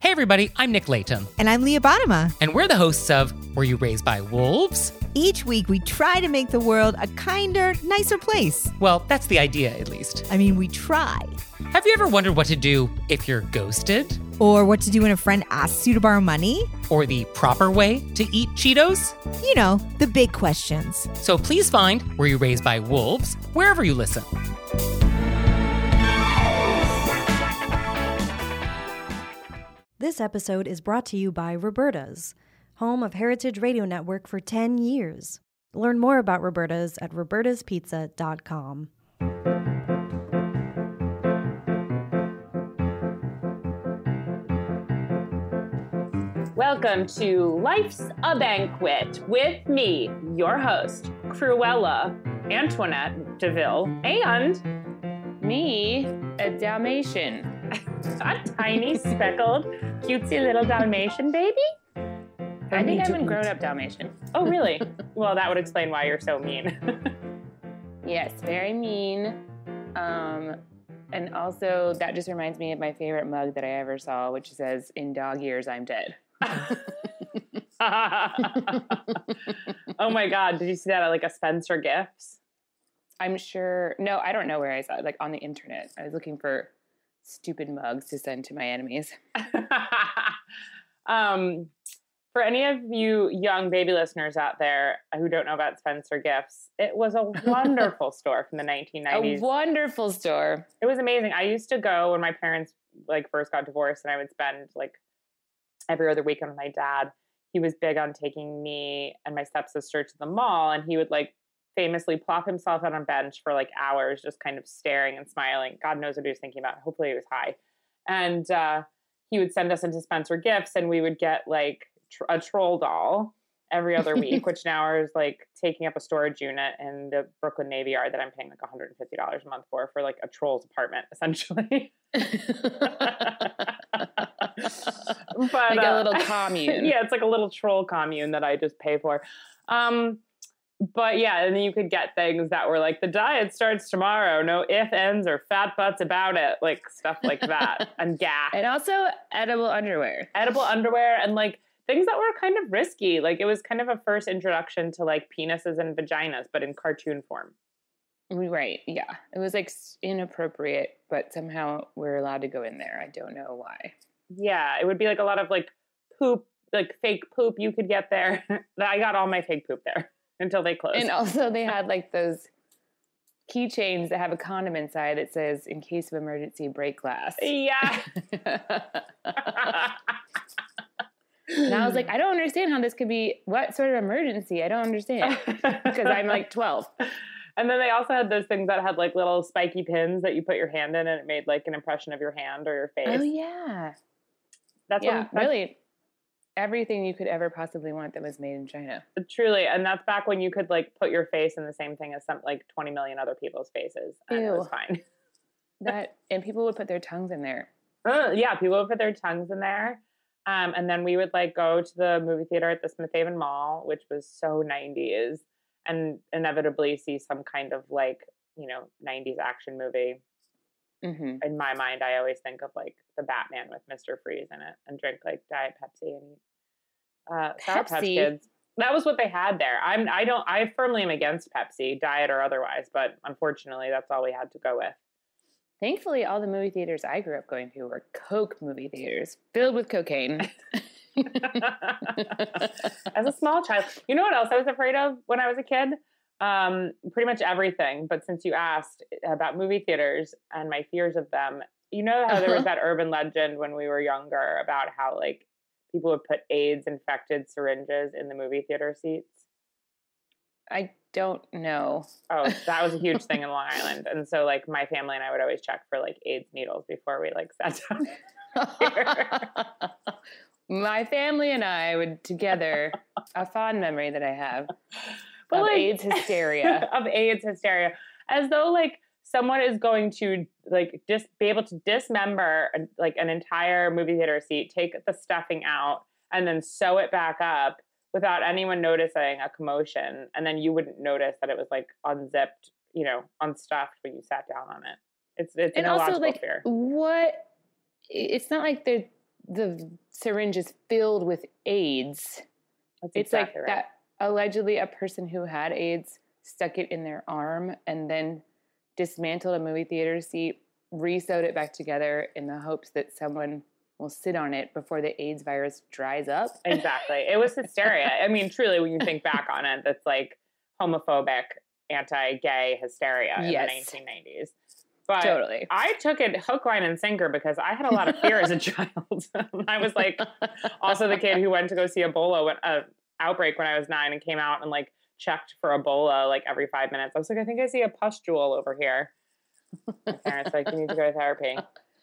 Hey everybody, I'm Nick Layton. And I'm Leah Bottima. And we're the hosts of Were You Raised by Wolves? Each week we try to make the world a kinder, nicer place. Well, that's the idea, at least. I mean, we try. Have you ever wondered what to do if you're ghosted? Or what to do when a friend asks you to borrow money? Or the proper way to eat Cheetos? You know, the big questions. So please find Were You Raised by Wolves wherever you listen. This episode is brought to you by Roberta's, home of Heritage Radio Network for 10 years. Learn more about Roberta's at robertaspizza.com. Welcome to Life's a Banquet with me, your host, Cruella Antoinette DeVille, and me, a Dalmatian. A tiny, speckled, cutesy little Dalmatian baby? I think I'm a grown-up Dalmatian. Oh, really? Well, that would explain why you're so mean. Yes, very mean. And also, that just reminds me of my favorite mug that I ever saw, which says, "In dog years, I'm dead." Oh my God, did you see that at like a Spencer Gifts? I'm sure. No, I don't know where I saw it. Like on the internet. I was looking for stupid mugs to send to my enemies. For any of you young baby listeners out there who don't know about Spencer Gifts, it was a wonderful store from the 1990s. A wonderful store. It was amazing. I used to go when my parents like first got divorced, and I would spend like every other weekend with my dad. He was big on taking me and my stepsister to the mall, and he would like famously plop himself out on a bench for like hours, just kind of staring and smiling. God knows what he was thinking about. Hopefully he was high. And he would send us into Spencer Gifts, and we would get like a troll doll every other week, which now is like taking up a storage unit in the Brooklyn Navy Yard that I'm paying like $150 a month for like a troll's apartment, essentially. But, like a little commune. Yeah, it's like a little troll commune that I just pay for. But yeah, and then you could get things that were like, the diet starts tomorrow, no ifs, ands, or fat butts about it, like stuff like that, and gas. And also edible underwear. Edible underwear and like things that were kind of risky. Like it was kind of a first introduction to like penises and vaginas, but in cartoon form. Right, yeah. It was like inappropriate, but somehow we're allowed to go in there. I don't know why. Yeah, it would be like a lot of like poop, like fake poop you could get there. I got all my fake poop there. Until they closed. And also they had like those keychains that have a condom inside that says, "In case of emergency, break glass." Yeah. And I was like, I don't understand how this could be, what sort of emergency? I don't understand. Because I'm like 12. And then they also had those things that had like little spiky pins that you put your hand in and it made like an impression of your hand or your face. Oh, yeah. That's really everything you could ever possibly want that was made in China. Truly. And that's back when you could like put your face in the same thing as some like 20 million other people's faces. And Ew. It was fine. And people would put their tongues in there. Yeah, people would put their tongues in there. And then we would like go to the movie theater at the Smith Haven Mall, which was so 90s, and inevitably see some kind of like, you know, 90s action movie. Mm-hmm. In my mind, I always think of like the Batman with Mr. Freeze in it, and drink like Diet Pepsi and eat Sour Patch Kids. That was what they had there. I firmly am against Pepsi, diet or otherwise, but unfortunately, that's all we had to go with. Thankfully, all the movie theaters I grew up going to were Coke movie theaters filled with cocaine. As a small child, you know what else I was afraid of when I was a kid? Pretty much everything. But since you asked about movie theaters and my fears of them, you know how there was that urban legend when we were younger about how like people would put AIDS infected syringes in the movie theater seats? I don't know. Oh, that was a huge thing in Long Island. And so like my family and I would always check for like AIDS needles before we like sat down here. My family and I would together, a fond memory that I have of like, AIDS hysteria. Of AIDS hysteria. As though like someone is going to like just be able to dismember like an entire movie theater seat, take the stuffing out, and then sew it back up without anyone noticing a commotion. And then you wouldn't notice that it was like unzipped, you know, unstuffed when you sat down on it. It's an illogical fear. What? It's not like the syringe is filled with AIDS. That's It's exactly like right. that allegedly a person who had AIDS stuck it in their arm and then dismantled a movie theater seat, re-sewed it back together in the hopes that someone will sit on it before the AIDS virus dries up. Exactly. It was hysteria. I mean, truly, when you think back on it, that's like homophobic, anti-gay hysteria in the 1990s. But totally. I took it hook, line, and sinker because I had a lot of fear as a child. I was like also the kid who went to go see Ebola outbreak when I was 9 and came out and like checked for Ebola like every 5 minutes. I was like, I think I see a pustule over here. My parents like, you need to go to therapy.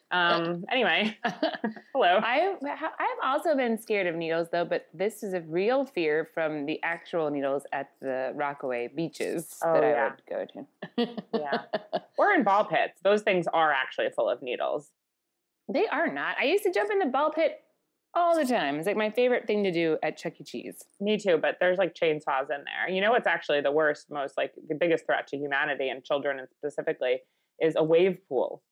Anyway, hello. I've also been scared of needles though, but this is a real fear from the actual needles at the Rockaway beaches that I would go to. Yeah. Or in ball pits. Those things are actually full of needles. They are not. I used to jump in the ball pit all the time. It's like my favorite thing to do at Chuck E. Cheese. Me too, but there's like chainsaws in there. You know what's actually the worst, most like the biggest threat to humanity and children specifically is a wave pool.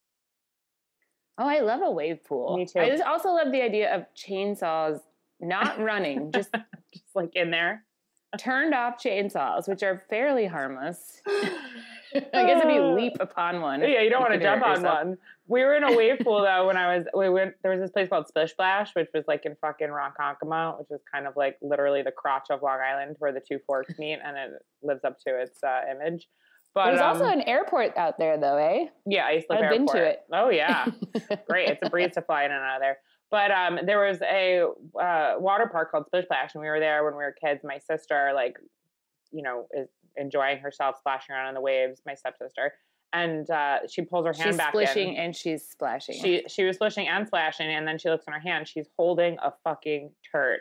Oh, I love a wave pool. Me too. I just also love the idea of chainsaws not running, just like in there. Turned off chainsaws, which are fairly harmless. I guess if you leap upon one. Yeah, you don't want to jump on one. We were in a wave pool though when there was this place called Splish Splash, which was like in fucking Ronkonkoma, which is kind of like literally the crotch of Long Island where the two forks meet, and it lives up to its image. But there's also an airport out there, though, eh? Yeah, Islip Airport. I've been to it. Oh, yeah. Great. It's a breeze to fly in and out of there. But there was a water park called Splish Splash, and we were there when we were kids. My sister, like, you know, is enjoying herself, splashing around in the waves, my stepsister. And she pulls her hand back in. She's splishing and she's splashing. She was splishing and splashing, and then she looks in her hand. She's holding a fucking turd.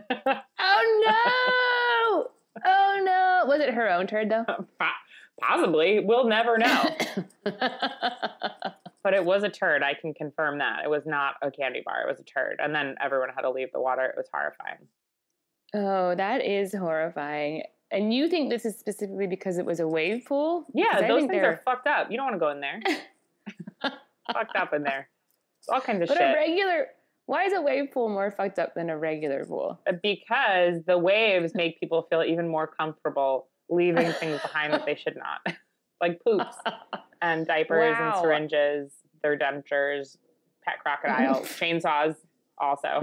Oh, no! Oh, no. Was it her own turd, though? Possibly. We'll never know. But it was a turd. I can confirm that. It was not a candy bar. It was a turd. And then everyone had to leave the water. It was horrifying. Oh, that is horrifying. And you think this is specifically because it was a wave pool? Yeah, those things are fucked up. You don't want to go in there. Fucked up in there. All kinds of shit. Why is a wave pool more fucked up than a regular pool? Because the waves make people feel even more comfortable leaving things behind that they should not. Like poops and diapers and syringes, their dentures, pet crocodiles, chainsaws also.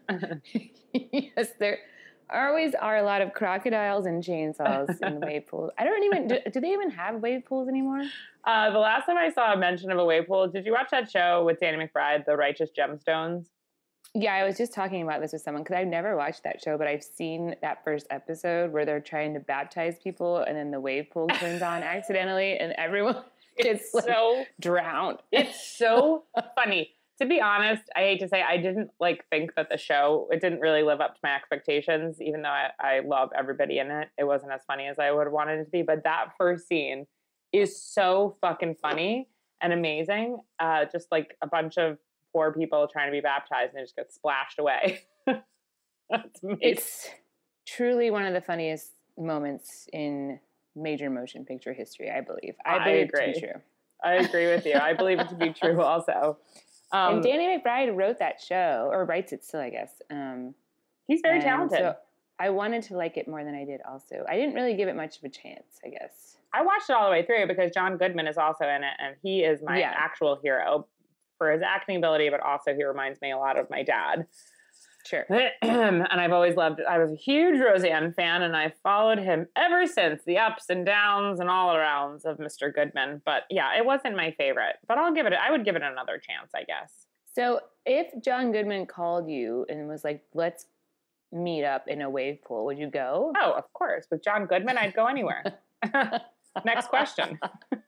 Yes, there always are a lot of crocodiles and chainsaws in the wave pools. I don't even, do they even have wave pools anymore? The last time I saw a mention of a wave pool, did you watch that show with Danny McBride, The Righteous Gemstones? Yeah, I was just talking about this with someone because I've never watched that show, but I've seen that first episode where they're trying to baptize people and then the wave pool turns on accidentally and everyone gets so drowned. It's so funny. To be honest, I hate to say I didn't think that the show, it didn't really live up to my expectations, even though I love everybody in it. It wasn't as funny as I would have wanted it to be, but that first scene is so fucking funny and amazing. Just like a bunch of poor people trying to be baptized and they just get splashed away. That's amazing. It's truly one of the funniest moments in major motion picture history, I believe. I believe agree. It to be true. I agree with you. I believe it to be true also. And Danny McBride wrote that show, or writes it still, I guess. He's very talented. So I wanted to like it more than I did also. I didn't really give it much of a chance, I guess. I watched it all the way through because John Goodman is also in it, and he is my actual hero for his acting ability, but also he reminds me a lot of my dad. Sure. And I've always loved it. I was a huge Roseanne fan, and I followed him ever since, the ups and downs and all arounds of Mr. Goodman. But yeah, it wasn't my favorite, but I would give it another chance, I guess. So if John Goodman called you and was like, let's meet up in a wave pool, would you go? Oh, of course. With John Goodman, I'd go anywhere. Next question.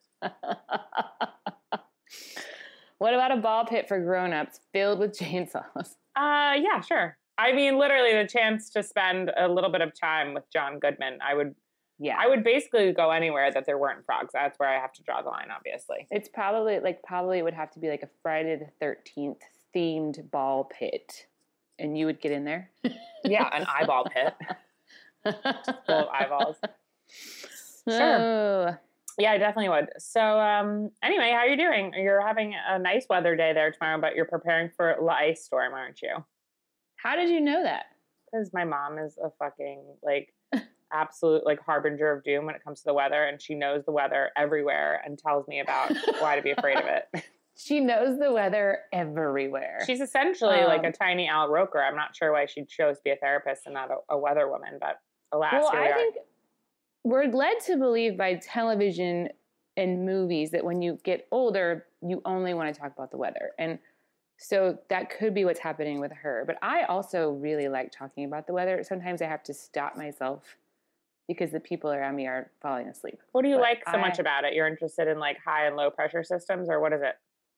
What about a ball pit for grown-ups filled with chainsaws? Yeah, sure. I mean, literally the chance to spend a little bit of time with John Goodman. I would basically go anywhere that there weren't frogs. That's where I have to draw the line, obviously. It's probably it would have to be like a Friday the 13th themed ball pit. And you would get in there? Yeah, an eyeball pit. Full of eyeballs. Sure. Oh. Yeah, I definitely would. So anyway, how are you doing? You're having a nice weather day there tomorrow, but you're preparing for the ice storm, aren't you? How did you know that? Because my mom is a fucking like absolute like harbinger of doom when it comes to the weather, and she knows the weather everywhere and tells me about why to be afraid of it. She knows the weather everywhere. She's essentially like a tiny Al Roker. I'm not sure why she chose to be a therapist and not a weather woman, but alas, well, here we I are. think we're led to believe by television and movies that when you get older, you only want to talk about the weather. And so that could be what's happening with her. But I also really like talking about the weather. Sometimes I have to stop myself because the people around me are falling asleep. What do you like so much about it? You're interested in like high and low pressure systems, or what is it?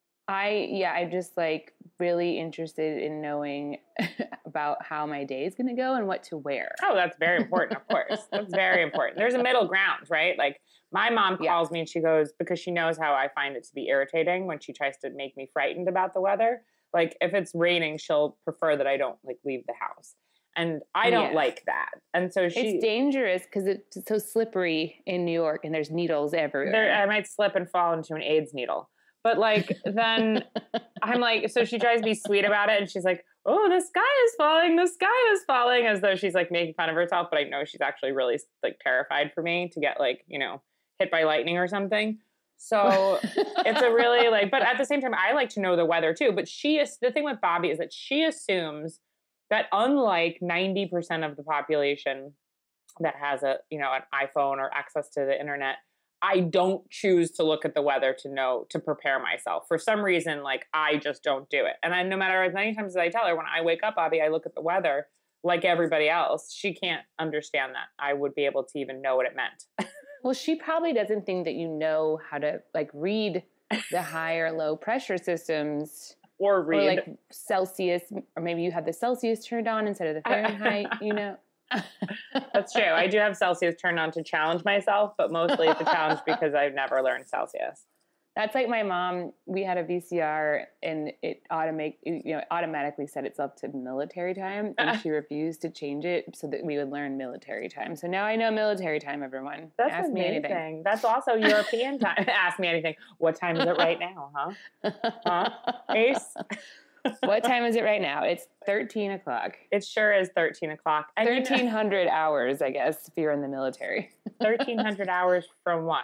I'm just like really interested in knowing about how my day is going to go and what to wear. Oh, that's very important, of course. That's very important. There's a middle ground, right? Like my mom calls me and she goes, because she knows how I find it to be irritating when she tries to make me frightened about the weather. Like if it's raining, she'll prefer that I don't like leave the house. And I don't like that. And so it's dangerous because it's so slippery in New York and there's needles everywhere. I might slip and fall into an AIDS needle. But like, then I'm like, so she tries to be sweet about it. And she's like, oh, the sky is falling, as though she's like making fun of herself. But I know she's actually really like terrified for me to get like, you know, hit by lightning or something. So it's a really like, but at the same time, I like to know the weather too. But the thing with Bobby is that she assumes that unlike 90% of the population that has an iPhone or access to the internet, I don't choose to look at the weather to prepare myself. For some reason, like, I just don't do it. And no matter as many times as I tell her, when I wake up, Bobby, I look at the weather like everybody else. She can't understand that I would be able to even know what it meant. Well, she probably doesn't think that you know how to, like, read the high or low pressure systems. Or read. Or, like, Celsius. Or maybe you have the Celsius turned on instead of the Fahrenheit, you know. That's true. I do have Celsius turned on to challenge myself, but mostly it's a challenge because I've never learned Celsius. That's like my mom. We had a VCR and it automatically set itself to military time, and she refused to change it so that we would learn military time. So now I know military time, everyone. That's Ask amazing. Me anything. That's also European time. Ask me anything. What time is it right now, huh? Ace? What time is it right now? It's 13 o'clock. It sure is 13 o'clock. 1,300 hours, I guess, if you're in the military. 1,300 hours from what?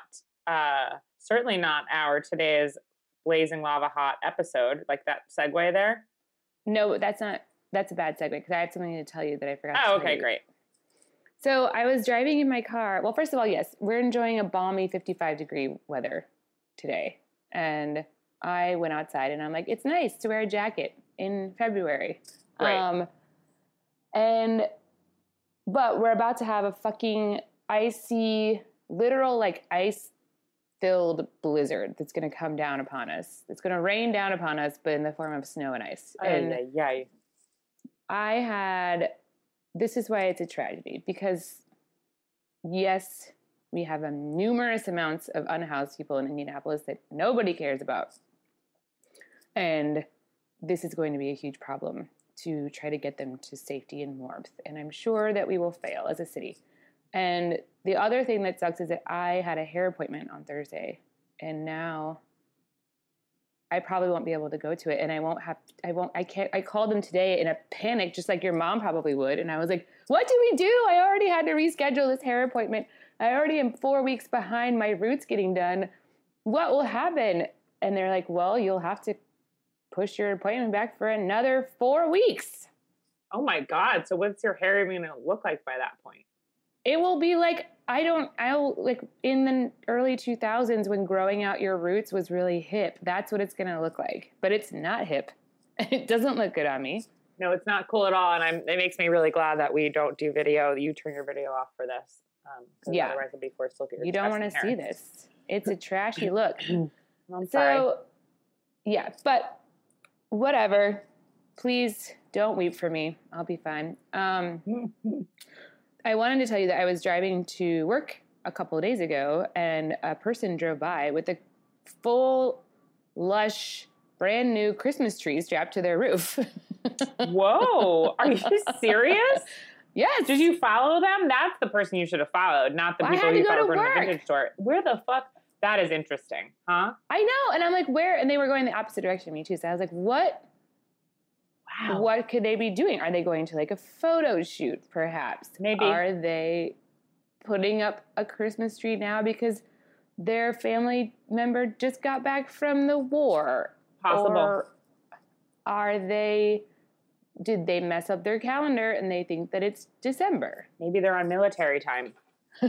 Certainly not our today's Blazing Lava Hot episode, like that segue there. No, that's a bad segue because I have something to tell you that I forgot to tell you. Okay, great. So I was driving in my car. Well, first of all, yes, we're enjoying a balmy 55-degree weather today. And I went outside and I'm like, it's nice to wear a jacket in February. Right. But we're about to have a fucking icy, literal like ice-filled blizzard that's going to come down upon us. It's going to rain down upon us, but in the form of snow and ice. This is why it's a tragedy, because yes, we have numerous amounts of unhoused people in Indianapolis that nobody cares about. And this is going to be a huge problem to try to get them to safety and warmth. And I'm sure that we will fail as a city. And the other thing that sucks is that I had a hair appointment on Thursday, and now I probably won't be able to go to it. And I called them today in a panic, just like your mom probably would. And I was like, what do we do? I already had to reschedule this hair appointment. I already am 4 weeks behind my roots getting done. What will happen? And they're like, well, you'll have to push your appointment back for another 4 weeks. Oh my God. So what's your hair going to look like by that point? It will be like, in the early 2000s when growing out your roots was really hip. That's what it's going to look like. But it's not hip. It doesn't look good on me. No, it's not cool at all. And it makes me really glad that we don't do video. You turn your video off for this. Yeah. Otherwise I'd be forced to look at your You don't want to see this. It's a trashy look. I'm sorry. Yeah, but whatever. Please don't weep for me. I'll be fine. I wanted to tell you that I was driving to work a couple of days ago, and a person drove by with a full, lush, brand new Christmas tree strapped to their roof. Whoa. Are you serious? Yes. Did you follow them? That's the person you should have followed, not the people you followed from the vintage store. Where the fuck? That is interesting, huh? I know. And I'm like, where? And they were going the opposite direction of me too. So I was like, what? Wow. What could they be doing? Are they going to like a photo shoot, perhaps? Maybe. Are they putting up a Christmas tree now because their family member just got back from the war? Possible. Or did they mess up their calendar and they think that it's December? Maybe they're on military time. How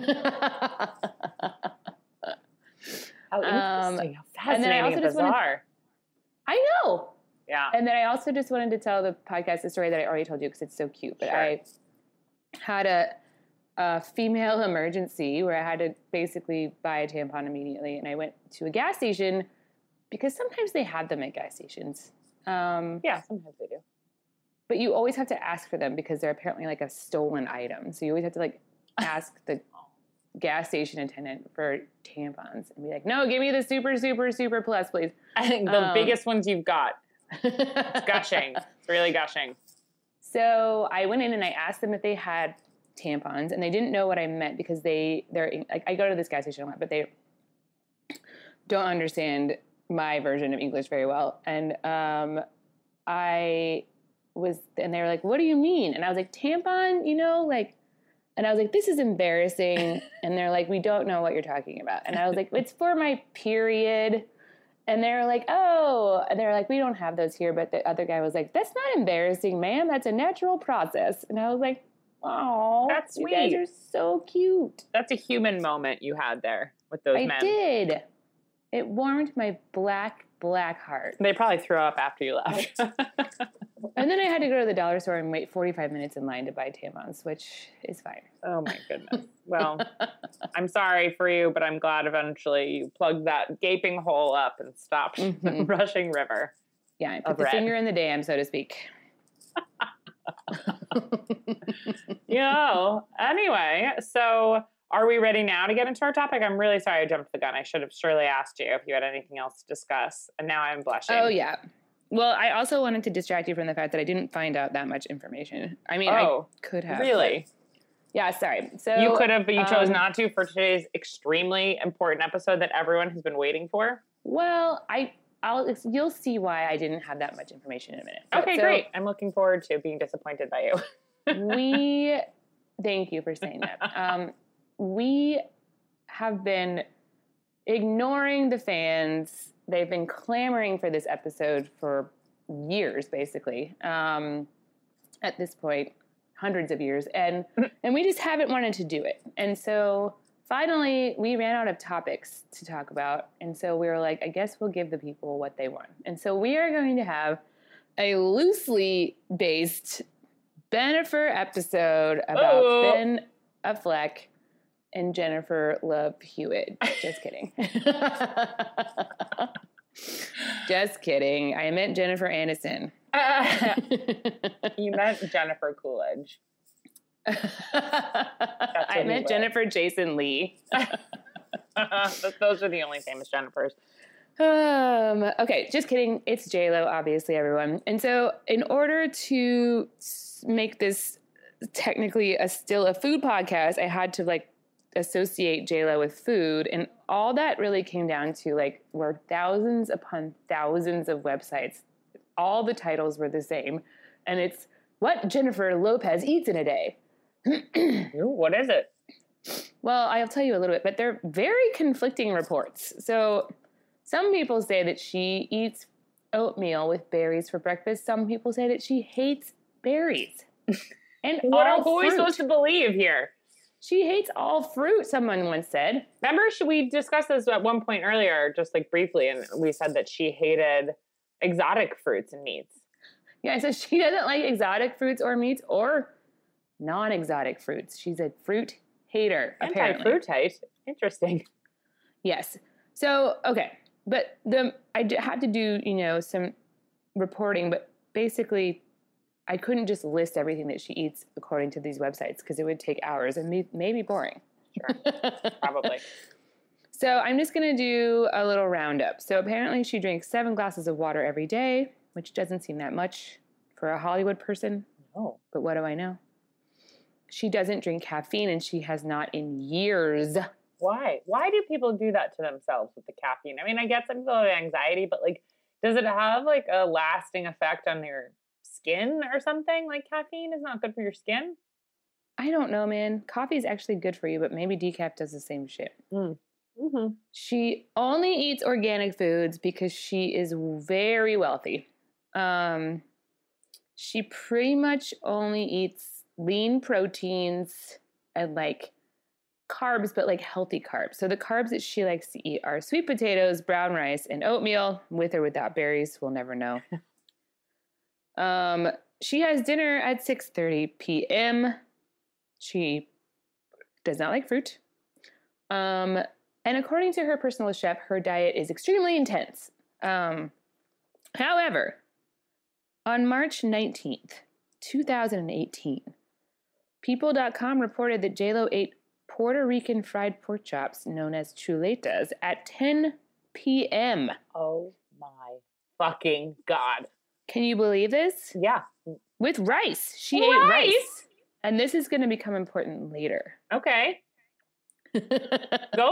interesting. How fascinating and bizarre. I know. Yeah. And then I also just wanted to tell the podcast the story that I already told you because it's so cute. But I had a female emergency where I had to basically buy a tampon immediately. And I went to a gas station because sometimes they have them at gas stations. Yeah, sometimes they do. But you always have to ask for them because they're apparently like a stolen item. So you always have to like ask the gas station attendant for tampons and be like, no, give me the super, super, super plus, please. I think the biggest ones you've got. It's gushing. It's really gushing. So I went in and I asked them if they had tampons, and they didn't know what I meant because they're like, I go to this gas station a lot, but they don't understand my version of English very well. And and they were like, what do you mean? And I was like, tampon, like, and I was like, this is embarrassing. And they're like, we don't know what you're talking about. And I was like, it's for my period. And they're like, oh, and they're like, we don't have those here. But the other guy was like, that's not embarrassing, ma'am. That's a natural process. And I was like, oh, that's sweet. You guys are so cute. That's a human moment you had there with those men. I did. It warmed my black heart. They probably threw up after you left. And then I had to go to the dollar store and wait 45 minutes in line to buy tampons, which is fine. Oh, my goodness. Well, I'm sorry for you, but I'm glad eventually you plugged that gaping hole up and stopped the rushing river. Yeah, I put the finger in the dam, so to speak. Anyway, so are we ready now to get into our topic? I'm really sorry I jumped the gun. I should have surely asked you if you had anything else to discuss, and now I'm blushing. Oh, yeah. Well, I also wanted to distract you from the fact that I didn't find out that much information. I mean, I could have. Really? Yeah, sorry. So you could have, but you chose not to for today's extremely important episode that everyone has been waiting for? Well, you'll see why I didn't have that much information in a minute. Okay, great. I'm looking forward to being disappointed by you. Thank you for saying that. We have been ignoring the fans. They've been clamoring for this episode for years, basically. At this point, hundreds of years. And we just haven't wanted to do it. And so finally, we ran out of topics to talk about. And so we were like, I guess we'll give the people what they want. And so we are going to have a loosely based Bennifer episode about Ben Affleck and Jennifer Love Hewitt. Just kidding. Just kidding. I meant Jennifer Aniston. You meant Jennifer Coolidge. I meant Jennifer Jason Leigh. Those are the only famous Jennifers. Okay, just kidding. It's J-Lo, obviously, everyone. And so in order to make this technically still a food podcast, I had to associate J-Lo with food. And all that really came down to were thousands upon thousands of websites. All the titles were the same. And it's what Jennifer Lopez eats in a day. Ooh, what is it? Well, I'll tell you a little bit, but they're very conflicting reports. So some people say that she eats oatmeal with berries for breakfast. Some people say that she hates berries. And what are we supposed to believe here? She hates all fruit, someone once said. Remember, we discussed this at one point earlier, just briefly, and we said that she hated exotic fruits and meats. Yeah, so she doesn't like exotic fruits or meats or non-exotic fruits. She's a fruit hater, apparently. Anti-fruitite. Interesting. Yes. So, okay. But I had to do, some reporting, but basically I couldn't just list everything that she eats according to these websites because it would take hours and may be boring. Sure. Probably. So I'm just going to do a little roundup. So apparently she drinks 7 glasses of water every day, which doesn't seem that much for a Hollywood person. No. But what do I know? She doesn't drink caffeine, and she has not in years. Why? Why do people do that to themselves with the caffeine? I mean, I get some people have anxiety, but like, does it have like a lasting effect on your skin or something? Like caffeine is not good for your skin? I don't know, man. Coffee is actually good for you, but maybe decaf does the same shit. Mm-hmm. She only eats organic foods because she is very wealthy. She pretty much only eats lean proteins and like carbs, but like healthy carbs. So the carbs that she likes to eat are sweet potatoes, brown rice, and oatmeal, with or without berries. We'll never know. She has dinner at 6:30 p.m. She does not like fruit. And according to her personal chef, her diet is extremely intense. However, on March 19th, 2018, People.com reported that J-Lo ate Puerto Rican fried pork chops known as chuletas at 10 p.m. Oh my fucking God. Can you believe this? Yeah. With rice. She ate rice. And this is going to become important later. Okay. Go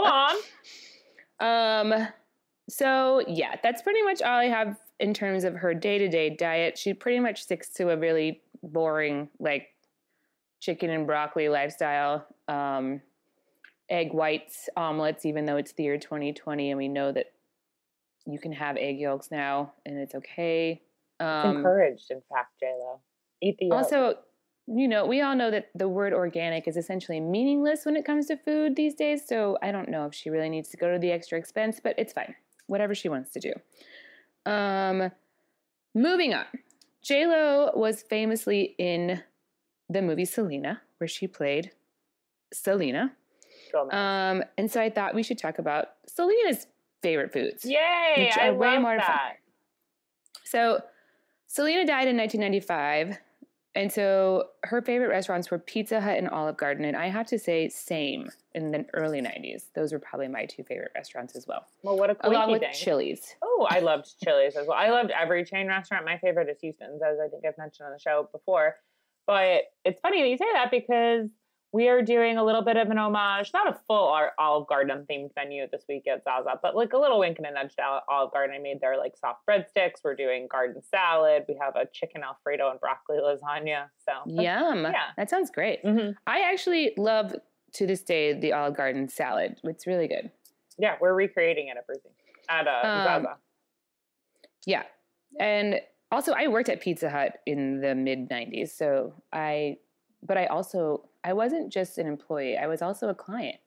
on. So yeah, that's pretty much all I have in terms of her day-to-day diet. She pretty much sticks to a really boring, like, chicken and broccoli lifestyle. Egg whites, omelets, even though it's the year 2020 and we know that you can have egg yolks now and it's okay. It's encouraged, in fact, J-Lo. Eat the yolk. Also, you know, we all know that the word organic is essentially meaningless when it comes to food these days, so I don't know if she really needs to go to the extra expense, but it's fine. Whatever she wants to do. Moving on. J-Lo was famously in the movie Selena, where she played Selena. And so I thought we should talk about Selena's favorite foods. Yay! I love that. So Selena died in 1995. And so her favorite restaurants were Pizza Hut and Olive Garden. And I have to say, same in the early 90s. Those were probably my two favorite restaurants as well. Well, what a quickie along with thing. Chili's. Oh, I loved Chili's as well. I loved every chain restaurant. My favorite is Houston's, as I think I've mentioned on the show before. But it's funny that you say that because we are doing a little bit of an homage, not a full Olive Garden themed menu this week at Zaza, but like a little wink and a nudge to Olive Garden. I made their like soft breadsticks. We're doing garden salad. We have a chicken Alfredo and broccoli lasagna. So yum. Yeah. That sounds great. Mm-hmm. I actually love to this day the Olive Garden salad. It's really good. Yeah, we're recreating it at Zaza. Yeah. And also I worked at Pizza Hut in the mid 90s. So I wasn't just an employee. I was also a client.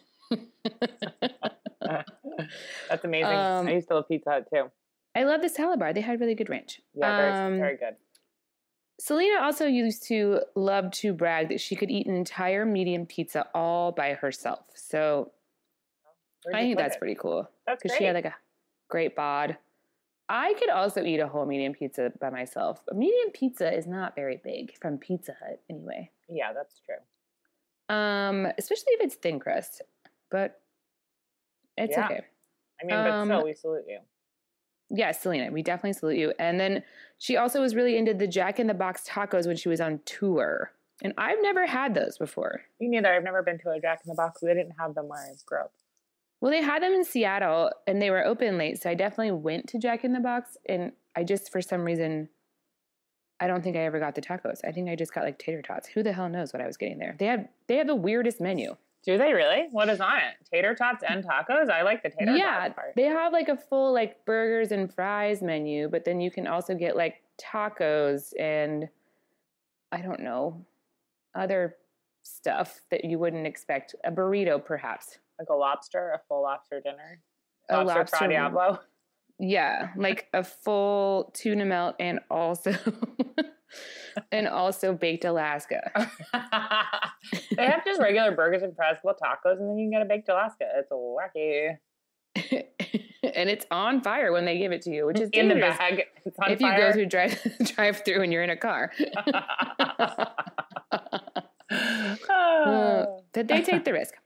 That's amazing. I used to love Pizza Hut too. I love the salad bar. They had really good ranch. Yeah, very good. Selena also used to love to brag that she could eat an entire medium pizza all by herself. So I think that's pretty cool. That's great. Because she had like a great bod. I could also eat a whole medium pizza by myself. A medium pizza is not very big from Pizza Hut anyway. Yeah, that's true. Especially if it's thin crust. But it's okay. I mean, but still, we salute you. Yeah, Selena, we definitely salute you. And then she also was really into the Jack in the Box tacos when she was on tour. And I've never had those before. Me neither. I've never been to a Jack in the Box. They didn't have them where I grew up. Well, they had them in Seattle, and they were open late, so I definitely went to Jack in the Box, and I just, for some reason, I don't think I ever got the tacos. I think I just got, like, tater tots. Who the hell knows what I was getting there? They have the weirdest menu. Do they really? What is on it? Tater tots and tacos? I like the tater tots part. They have, like, a full, like, burgers and fries menu, but then you can also get, like, tacos and, I don't know, other stuff that you wouldn't expect. A burrito, perhaps. Like a full lobster dinner? Lobster fra Diablo? Yeah, like a full tuna melt and also baked Alaska. They have just regular burgers and fries with tacos, and then you can get a baked Alaska. It's wacky. And it's on fire when they give it to you, which is in dangerous. the bag. It's on if fire. You go through drive through and you're in a car. But they take the risk.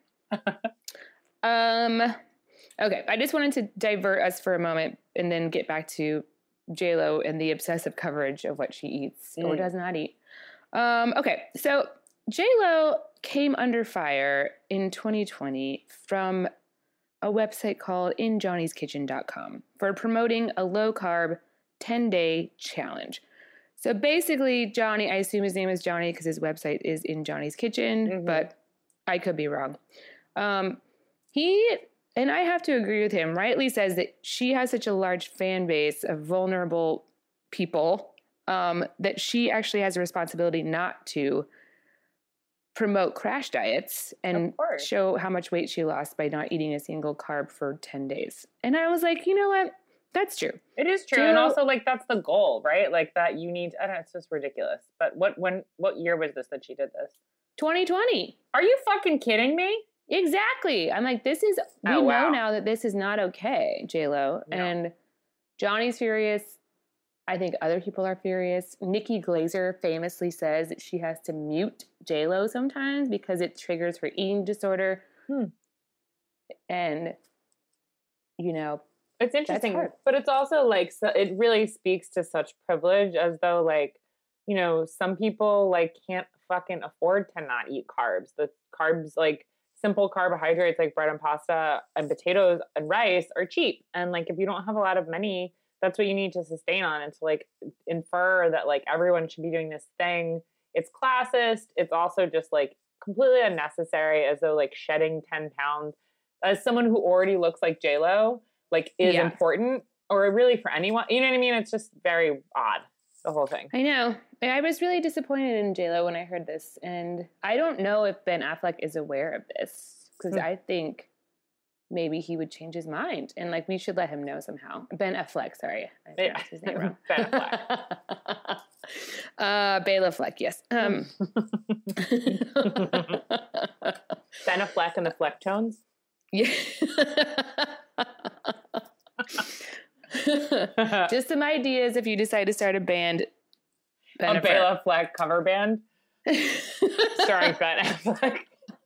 Okay, I just wanted to divert us for a moment and then get back to J-Lo and the obsessive coverage of what she eats or does not eat. Okay, so J-Lo came under fire in 2020 from a website called injohnnyskitchen.com for promoting a low-carb 10-day challenge. So basically, Johnny, I assume his name is Johnny because his website is In Johnny's Kitchen, but I could be wrong. He, and I have to agree with him, rightly says that she has such a large fan base of vulnerable people that she actually has a responsibility not to promote crash diets and show how much weight she lost by not eating a single carb for 10 days. And I was like, you know what? That's true. It is true. And also, like, that's the goal, right? Like, that you need, I don't know, it's just ridiculous. But what year was this that she did this? 2020. Are you fucking kidding me? Exactly. I'm like, we know now that this is not okay, J-Lo. No. And Johnny's furious. I think other people are furious. Nikki Glaser famously says that she has to mute J-Lo sometimes because it triggers her eating disorder. And, you know, it's interesting, but it's also like, so it really speaks to such privilege, as though, like, you know, some people like can't fucking afford to not eat carbs. The carbs, like simple carbohydrates like bread and pasta and potatoes and rice, are cheap. And like, if you don't have a lot of money, that's what you need to sustain on. And to like infer that like everyone should be doing this thing, it's classist. It's also just like completely unnecessary, as though like shedding 10 pounds as someone who already looks like J-Lo, like is important, or really for anyone. You know what I mean? It's just very odd, the whole thing. I know. I was really disappointed in J-Lo when I heard this. And I don't know if Ben Affleck is aware of this, because I think maybe he would change his mind, and like we should let him know somehow. Ben Affleck, sorry, I pronounced his name wrong. Ben Affleck. Bela Fleck, yes. Ben Affleck and the Flecktones. Yeah. Just some ideas if you decide to start a band. A Bela Fleck cover band starring Ben Affleck.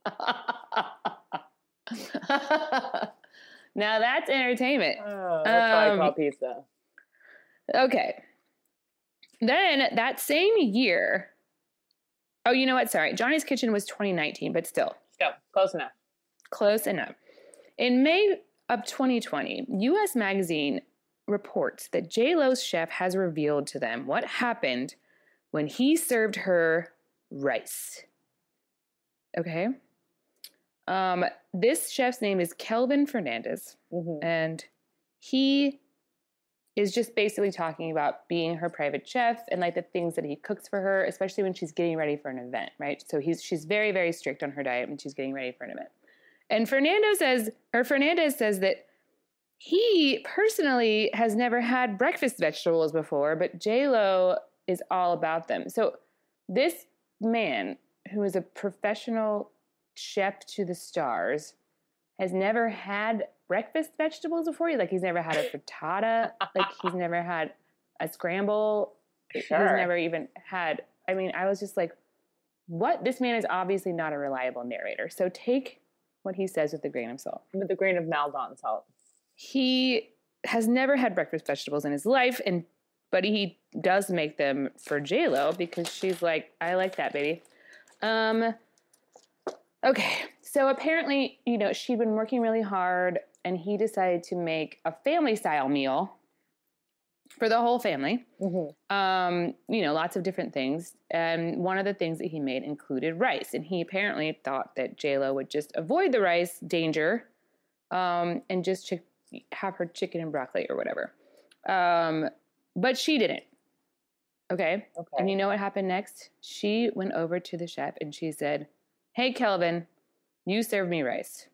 Now that's entertainment. Oh, that's what I call pizza. Okay. Then that same year, oh, you know what? Sorry. Johnny's Kitchen was 2019, but still. Close enough. Close enough. In May of 2020, U.S. Magazine reports that J-Lo's chef has revealed to them what happened when he served her rice. Okay? This chef's name is Kelvin Fernandez, and he is just basically talking about being her private chef and like the things that he cooks for her, especially when she's getting ready for an event, right? So she's very, very strict on her diet when she's getting ready for an event. And Fernandez says that he personally has never had breakfast vegetables before, but J-Lo is all about them. So this man, who is a professional chef to the stars, has never had breakfast vegetables before. Like, he's never had a frittata. Like, he's never had a scramble. He's never even had, I mean, I was just like, what? This man is obviously not a reliable narrator. So take what he says with a grain of salt. With a grain of Maldon salt. He has never had breakfast vegetables in his life, but he does make them for J-Lo because she's like, I like that, baby. Okay, so apparently, you know, she'd been working really hard, and he decided to make a family-style meal for the whole family. You know, lots of different things. And one of the things that he made included rice. And he apparently thought that J-Lo would just avoid the rice danger and just have her chicken and broccoli or whatever. But she didn't. Okay? And you know what happened next? She went over to the chef and she said, "Hey, Kelvin, you serve me rice."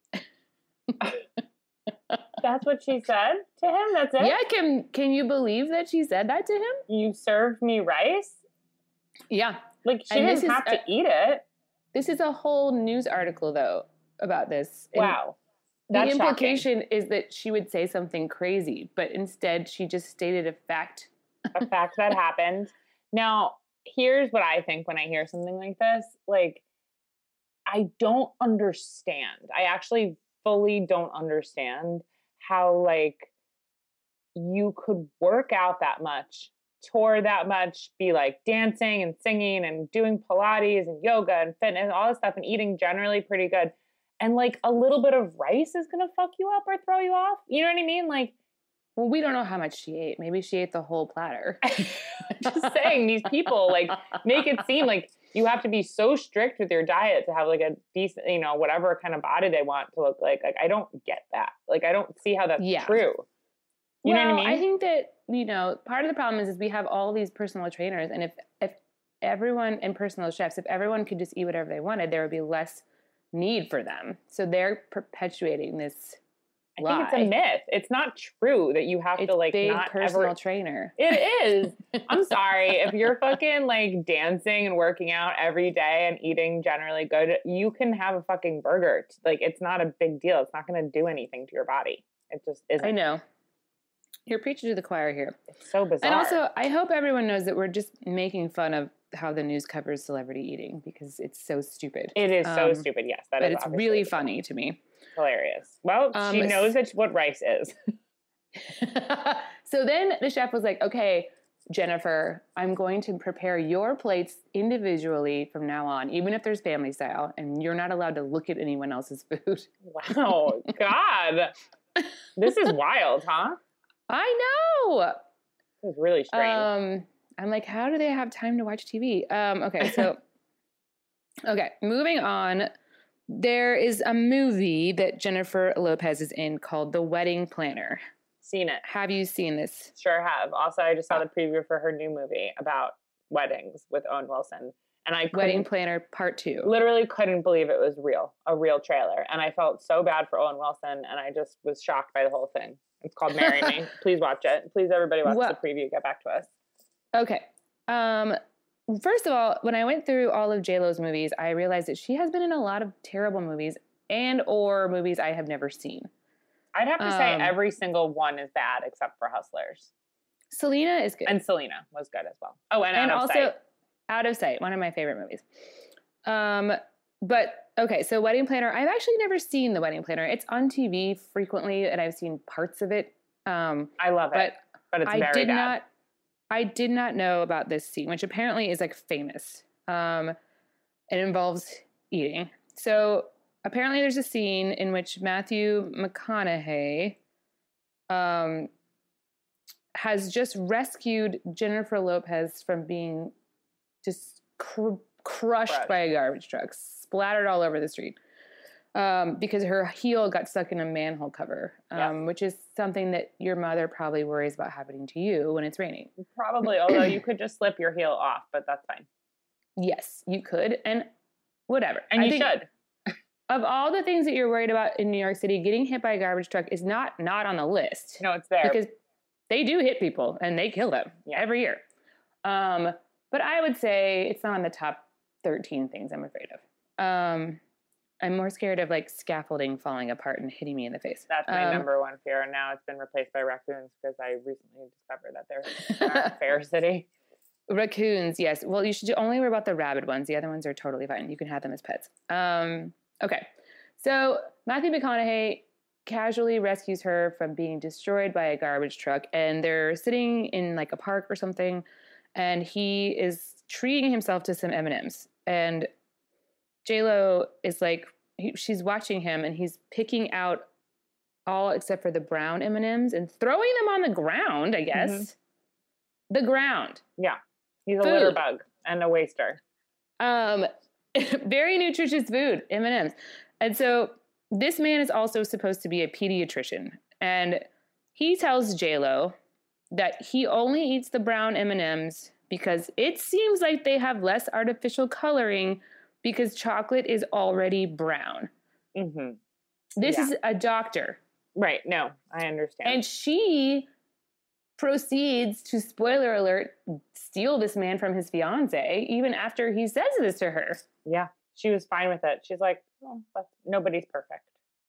That's what she said to him? That's it? Yeah, can you believe that she said that to him? You served me rice? Yeah. Like, she didn't have to eat it. This is a whole news article, though, about this. Wow. That's the implication is that she would say something crazy, but instead she just stated a fact. A fact that happened. Now, here's what I think when I hear something like this. Like, I don't understand. I actually fully don't understand how, like, you could work out that much tour that much, be like dancing and singing and doing Pilates and yoga and fitness and all this stuff and eating generally pretty good. And like a little bit of rice is going to fuck you up or throw you off. You know what I mean? Like, well, we don't know how much she ate. Maybe she ate the whole platter. Just saying, these people like make it seem like you have to be so strict with your diet to have like a decent, you know, whatever kind of body they want to look like. Like, I don't get that. Like, I don't see how that's true. You know what I mean? I think that, you know, part of the problem is we have all these personal trainers. And if everyone, and personal chefs, if everyone could just eat whatever they wanted, there would be less need for them. So they're perpetuating this lie. I think it's a myth. It's not true that you have to like big not personal ever trainer. It is. I'm sorry. If you're fucking like dancing and working out every day and eating generally good, you can have a fucking burger. Like, it's not a big deal. It's not going to do anything to your body. It just isn't. I know. You're preaching to the choir here. It's so bizarre. And also, I hope everyone knows that we're just making fun of how the news covers celebrity eating because it's so stupid. It is so stupid. Yes, but it's really funny to me. Hilarious. Well, she knows what rice is. So then the chef was like, okay, Jennifer, I'm going to prepare your plates individually from now on, even if there's family style, and you're not allowed to look at anyone else's food. Wow. God. This is wild, huh? I know. It's really strange. I'm like, how do they have time to watch TV? Okay, so, okay, moving on. There is a movie that Jennifer Lopez is in called The Wedding Planner. Seen it. Have you seen this? Sure have. Also, I just saw the preview for her new movie about weddings with Owen Wilson. And I Wedding Planner Part 2. Literally couldn't believe it was a real trailer. And I felt so bad for Owen Wilson, and I just was shocked by the whole thing. It's called Marry Me. Please watch it. Please, everybody watch the preview. Get back to us. Okay. First of all, when I went through all of J-Lo's movies, I realized that she has been in a lot of terrible movies and or movies I have never seen. I'd have to say every single one is bad except for Hustlers. Selena is good. And Selena was good as well. Oh, and Out of Sight. Out of Sight, one of my favorite movies. But, okay, so Wedding Planner, I've actually never seen The Wedding Planner. It's on TV frequently, and I've seen parts of it. I love it, but it's very bad. I did not know about this scene, which apparently is, like, famous. It involves eating. So, apparently there's a scene in which Matthew McConaughey has just rescued Jennifer Lopez from being just crushed by a garbage truck, splattered all over the street, because her heel got stuck in a manhole cover, which is something that your mother probably worries about happening to you when it's raining. Probably, although you could just slip your heel off, but that's fine. Yes, you could, and whatever. And you should. Of all the things that you're worried about in New York City, getting hit by a garbage truck is not on the list. No, it's there. Because they do hit people, and they kill them every year. But I would say it's not on the top 13 things I'm afraid of. I'm more scared of, like, scaffolding falling apart and hitting me in the face. That's my number one fear, and now it's been replaced by raccoons because I recently discovered that they're in our fair city. Raccoons, yes. Well, you should only worry about the rabid ones. The other ones are totally fine. You can have them as pets. Okay. So Matthew McConaughey casually rescues her from being destroyed by a garbage truck, and they're sitting in, like, a park or something, and he is treating himself to some M&Ms. And J-Lo is like, she's watching him, and he's picking out all except for the brown M&Ms and throwing them on the ground, I guess. Mm-hmm. The ground. Yeah. He's a litter bug and a waster. Very nutritious food, M&Ms. And so this man is also supposed to be a pediatrician. And he tells J-Lo that he only eats the brown M&Ms because it seems like they have less artificial coloring because chocolate is already brown. Mm-hmm. This is a doctor. Right. No, I understand. And she proceeds to, spoiler alert, steal this man from his fiance, even after he says this to her. Yeah, she was fine with it. She's like, oh, nobody's perfect.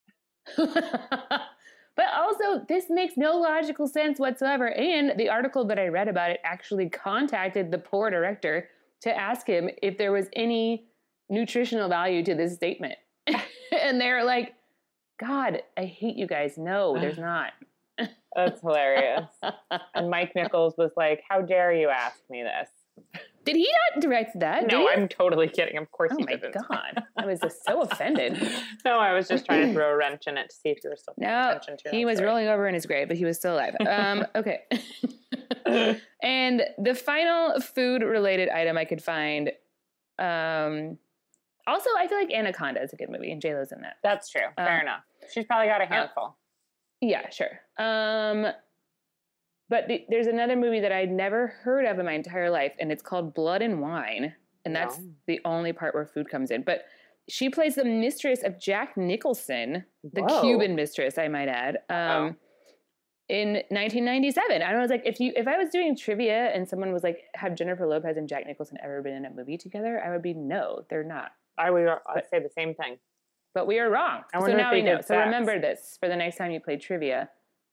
But also, this makes no logical sense whatsoever. And the article that I read about it actually contacted the poor director to ask him if there was any nutritional value to this statement. And they're like, God, I hate you guys. No, there's not. That's hilarious. And Mike Nichols was like, how dare you ask me this? Did he not direct that? No, I'm totally kidding. Of course he didn't. Oh my God. I was just so offended. No, I was just trying to throw a wrench in it to see if you were still paying attention to it. He was rolling over in his grave, but he was still alive. Okay. And the final food-related item I could find, also, I feel like Anaconda is a good movie, and J-Lo's in that. That's true. Fair enough. She's probably got a handful. Yeah, sure. But there's another movie that I'd never heard of in my entire life, and it's called Blood and Wine, and that's the only part where food comes in. But she plays the mistress of Jack Nicholson, the Cuban mistress, I might add, in 1997. I was like, if I was doing trivia and someone was like, have Jennifer Lopez and Jack Nicholson ever been in a movie together? I would be, no, they're not. I would say the same thing. But we are wrong. So now we know. So remember this for the next time you play trivia.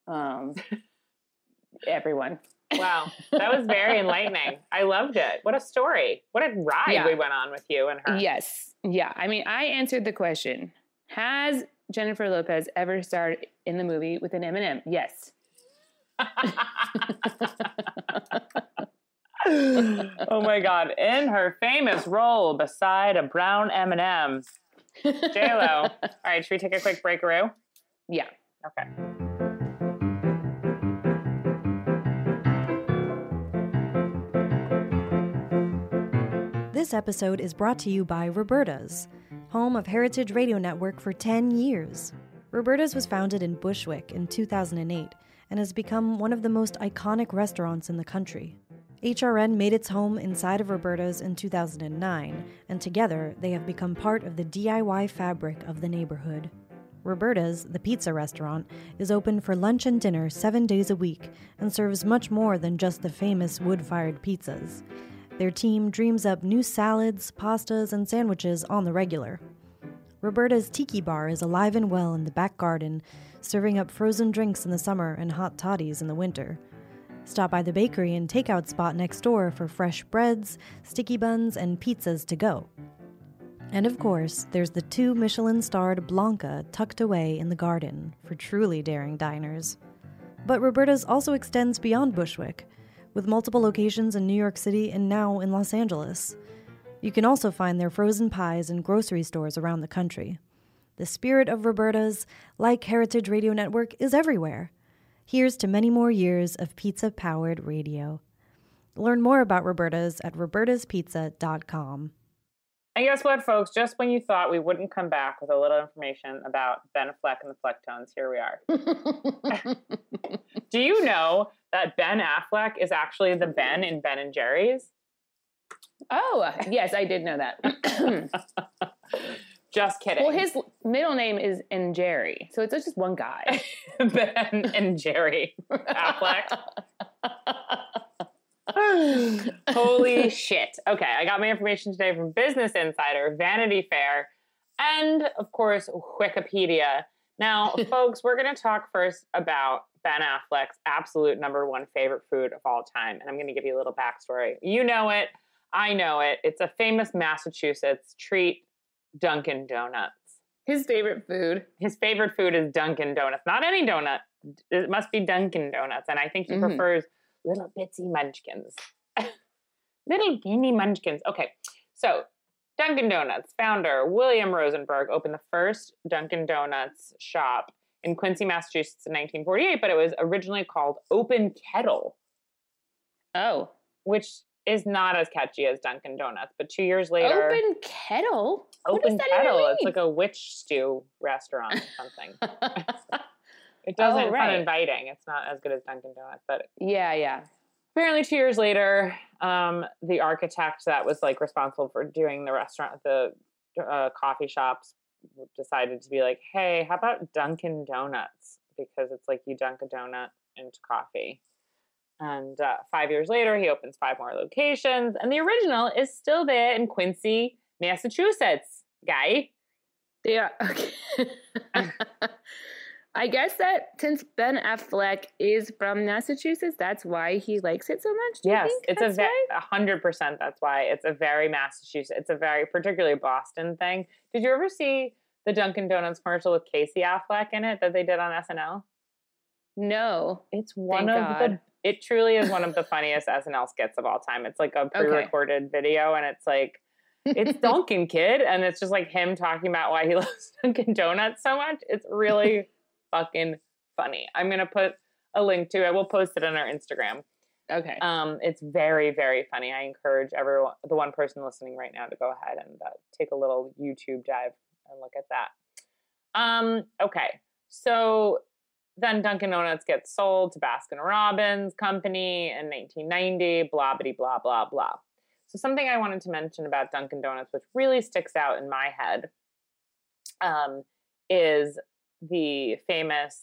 Everyone. Wow. That was very enlightening. I loved it. What a story. What a ride we went on with you and her. Yes. Yeah. I mean, I answered the question. Has Jennifer Lopez ever starred in the movie with an M&M? Yes. Oh my God. In her famous role beside a brown M&M. J-Lo. All right. Should we take a quick breakaroo? Yeah. Okay. This episode is brought to you by Roberta's, home of Heritage Radio Network for 10 years. Roberta's was founded in Bushwick in 2008 and has become one of the most iconic restaurants in the country. HRN made its home inside of Roberta's in 2009, and together they have become part of the DIY fabric of the neighborhood. Roberta's, the pizza restaurant, is open for lunch and dinner 7 days a week and serves much more than just the famous wood-fired pizzas. Their team dreams up new salads, pastas, and sandwiches on the regular. Roberta's Tiki Bar is alive and well in the back garden, serving up frozen drinks in the summer and hot toddies in the winter. Stop by the bakery and takeout spot next door for fresh breads, sticky buns, and pizzas to go. And of course, there's the 2 Michelin-starred Blanca tucked away in the garden for truly daring diners. But Roberta's also extends beyond Bushwick, with multiple locations in New York City and now in Los Angeles. You can also find their frozen pies in grocery stores around the country. The spirit of Roberta's, like Heritage Radio Network, is everywhere. Here's to many more years of pizza-powered radio. Learn more about Roberta's at robertaspizza.com. And guess what, folks? Just when you thought we wouldn't come back with a little information about Ben Affleck and the Flecktones, here we are. Do you know that Ben Affleck is actually the Ben in Ben and Jerry's? Oh, yes, I did know that. Just kidding. Well, his middle name is Jerry, so it's just one guy. Ben and Jerry Affleck. Holy shit. Okay, I got my information today from Business Insider, Vanity Fair, and, of course, Wikipedia. Now, folks, we're going to talk first about Ben Affleck's absolute number one favorite food of all time, and I'm going to give you a little backstory. You know it. I know it. It's a famous Massachusetts treat, Dunkin' Donuts. His favorite food? His favorite food is Dunkin' Donuts. Not any donut. It must be Dunkin' Donuts, and I think he prefers little bitsy munchkins. Little teeny munchkins. Okay, so Dunkin' Donuts founder William Rosenberg opened the first Dunkin' Donuts shop in Quincy, Massachusetts in 1948, but it was originally called Open Kettle. Oh. Which is not as catchy as Dunkin' Donuts, but 2 years later... Open Kettle? Open Kettle. It's like a witch stew restaurant or something. It doesn't, it's not inviting. It's not as good as Dunkin' Donuts, but... Yeah. Apparently 2 years later, the architect that was like responsible for doing the restaurant, the coffee shops, decided to be like, hey, how about Dunkin' Donuts? Because it's like you dunk a donut into coffee. And 5 years later, he opens 5 more locations. And the original is still there in Quincy, Massachusetts, guy. Yeah. Okay. I guess that since Ben Affleck is from Massachusetts, that's why he likes it so much. Yes, it's 100%. That's why it's a very Massachusetts. It's a very particularly Boston thing. Did you ever see the Dunkin' Donuts commercial with Casey Affleck in it that they did on SNL? No. It's it truly is one of the funniest SNL skits of all time. It's like a pre-recorded video, and it's like, it's Dunkin' Kid, and it's just like him talking about why he loves Dunkin' Donuts so much. It's really fucking funny. I'm going to put a link to it. We'll post it on our Instagram. Okay. It's very, very funny. I encourage everyone, the one person listening right now, to go ahead and take a little YouTube dive and look at that. Okay. So then Dunkin' Donuts gets sold to Baskin-Robbins Company in 1990, blah, blah, blah, blah, blah. So something I wanted to mention about Dunkin' Donuts, which really sticks out in my head, is the famous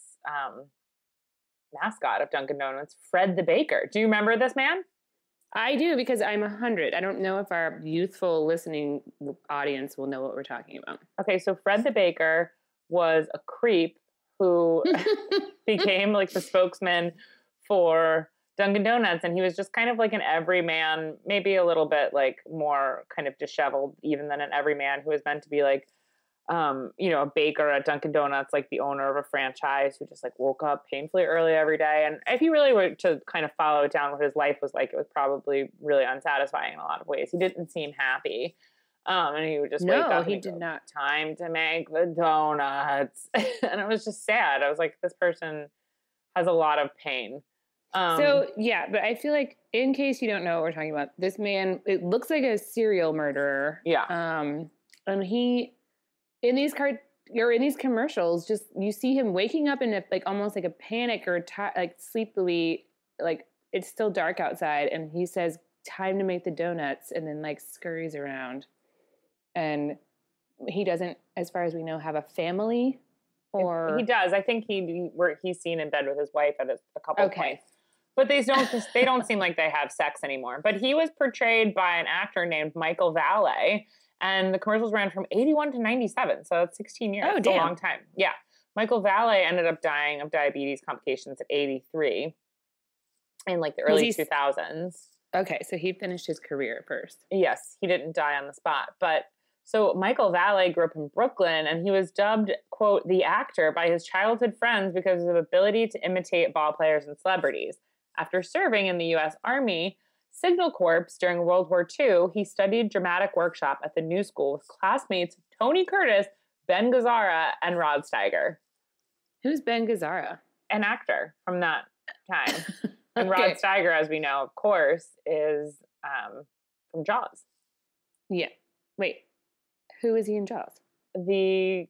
mascot of Dunkin' Donuts, Fred the Baker. Do you remember this man? I do, because I'm 100. I don't know if our youthful listening audience will know what we're talking about. Okay, so Fred the Baker was a creep who became like the spokesman for Dunkin' Donuts, and he was just kind of like an everyman, maybe a little bit like more kind of disheveled even than an everyman, who was meant to be like, a baker at Dunkin' Donuts, like the owner of a franchise who just like woke up painfully early every day. And if you really were to kind of follow it down what his life was like, it was probably really unsatisfying in a lot of ways. He didn't seem happy. And he would just wake up. He did not. Time to make the donuts. And it was just sad. I was like, this person has a lot of pain. But I feel like, in case you don't know what we're talking about, this man, it looks like a serial murderer. Yeah. And he, in these commercials, just, you see him waking up in almost like a panic or sleepily, like it's still dark outside, and he says, "Time to make the donuts," and then like scurries around. And he doesn't, as far as we know, have a family. Or he does. I think he's seen in bed with his wife at a couple of points. But they don't seem like they have sex anymore. But he was portrayed by an actor named Michael Valle, and the commercials ran from 81 to 97. So that's 16 years. It's a long time. Yeah. Michael Valle ended up dying of diabetes complications at 83 in like the early 2000s. Okay, so he finished his career first. Yes, he didn't die on the spot. But so Michael Valle grew up in Brooklyn, and he was dubbed, quote, the actor by his childhood friends because of his ability to imitate ball players and celebrities. After serving in the U.S. Army Signal Corps during World War II, he studied dramatic workshop at the New School with classmates Tony Curtis, Ben Gazzara, and Rod Steiger. Who's Ben Gazzara? An actor from that time. And Rod Steiger, as we know, of course, is from Jaws. Yeah. Wait. Who is he in Jaws? The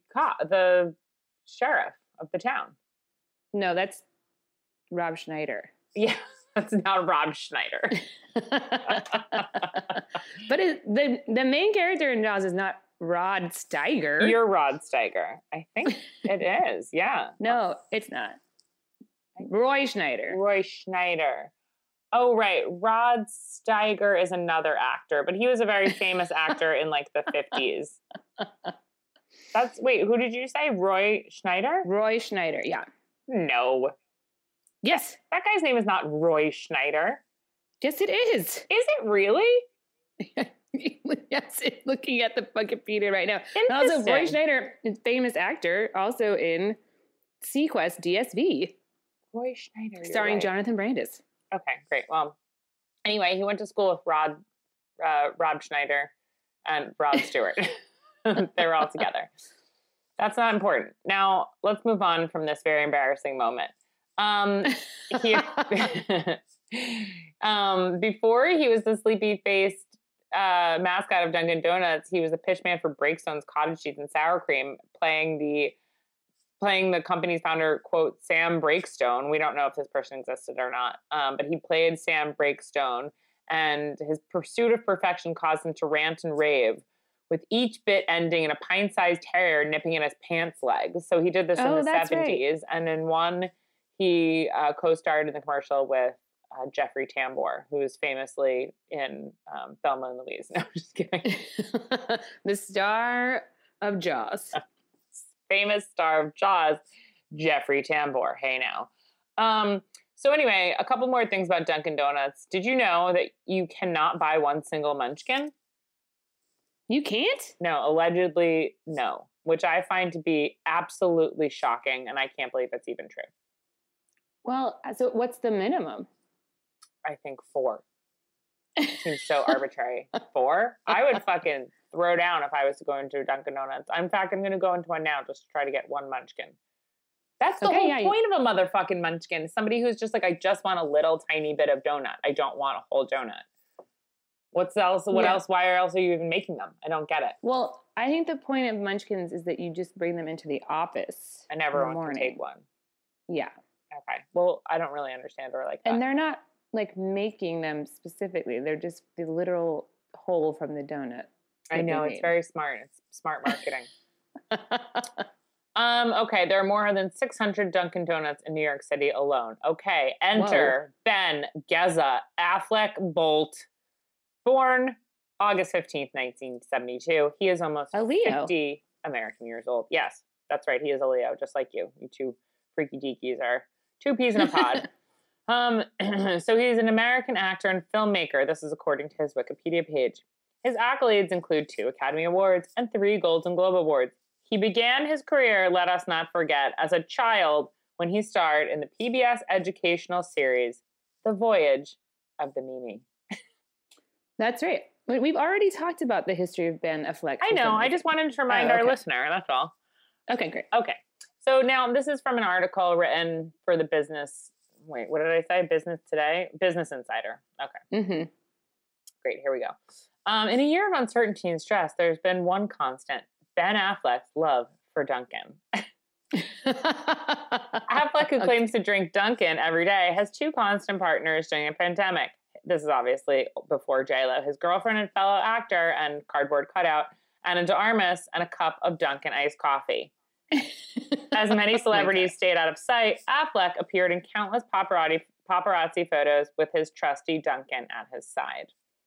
sheriff of the town. No, that's Rob Schneider. Yeah, that's not Rob Schneider. But the main character in Jaws is not Rod Steiger. You're Rod Steiger. I think it is, yeah. No, it's not. Roy Schneider. Roy Schneider. Oh, right. Rod Steiger is another actor, but he was a very famous actor in like the 50s. Wait, who did you say? Roy Schneider? Roy Schneider, yeah. No. Yes. That guy's name is not Roy Schneider. Yes, it is. Is it really? Yes, looking at the Wikipedia right now. And also, Roy Schneider, famous actor, also in Sequest DSV. Roy Schneider. Starring Jonathan Brandis. Okay, great. Well, anyway, he went to school with Rob Schneider and Rod Stewart. They were all together. That's not important. Now, let's move on from this very embarrassing moment. Before he was the sleepy-faced mascot of Dunkin' Donuts, he was a pitchman for Breakstone's Cottage Cheese and Sour Cream, playing the company's founder, quote, Sam Breakstone. We don't know if this person existed or not, but he played Sam Breakstone, and his pursuit of perfection caused him to rant and rave, with each bit ending in a pint-sized hair nipping in his pants legs. So he did this in the 70s, right. And in one, he co-starred in the commercial with Jeffrey Tambor, who is famously in Thelma and Louise. No, I'm just kidding. The star of Jaws. Famous star of Jaws, Jeffrey Tambor. Hey now. So anyway, a couple more things about Dunkin' Donuts. Did you know that you cannot buy one single munchkin? You can't? No, allegedly no, which I find to be absolutely shocking, and I can't believe it's even true. Well, so what's the minimum? I think 4. Seems so arbitrary. 4? I would fucking throw down if I was to go into Dunkin' Donuts. In fact, I'm going to go into one now just to try to get one munchkin. That's the whole point of a motherfucking munchkin. Somebody who's just like, I just want a little tiny bit of donut. I don't want a whole donut. What else? Why else are you even making them? I don't get it. Well, I think the point of munchkins is that you just bring them into the office. And everyone can take one. Yeah. Okay. Well, I don't really understand or like that. And they're not like making them specifically. They're just the literal hole from the donut. I know. It's very smart. It's smart marketing. Okay. There are more than 600 Dunkin' Donuts in New York City alone. Okay. Enter Ben Geza Affleck Bolt, born August 15th, 1972. He is almost 50 American years old. Yes, that's right. He is a Leo, just like you. You two freaky deakies are 2 peas in a pod. So he's an American actor and filmmaker. This is according to his Wikipedia page. His accolades include 2 Academy Awards and 3 Golden Globe Awards. He began his career, let us not forget, as a child when he starred in the PBS educational series, The Voyage of the Mimi. That's right. We've already talked about the history of Ben Affleck. I know. I just wanted to remind our listener. That's all. Okay, great. Okay. So now this is from an article written for the business. Wait, what did I say? Business Today? Business Insider. Okay. Mm-hmm. Great. Here we go. In a year of uncertainty and stress, there's been one constant: Ben Affleck's love for Dunkin'. Affleck, who claims to drink Dunkin' every day, has 2 constant partners during a pandemic. This is obviously before J-Lo. His girlfriend and fellow actor and cardboard cutout, Ana de Armas, and a cup of Dunkin' iced coffee. As many celebrities stayed out of sight, Affleck appeared in countless paparazzi photos with his trusty Dunkin' at his side.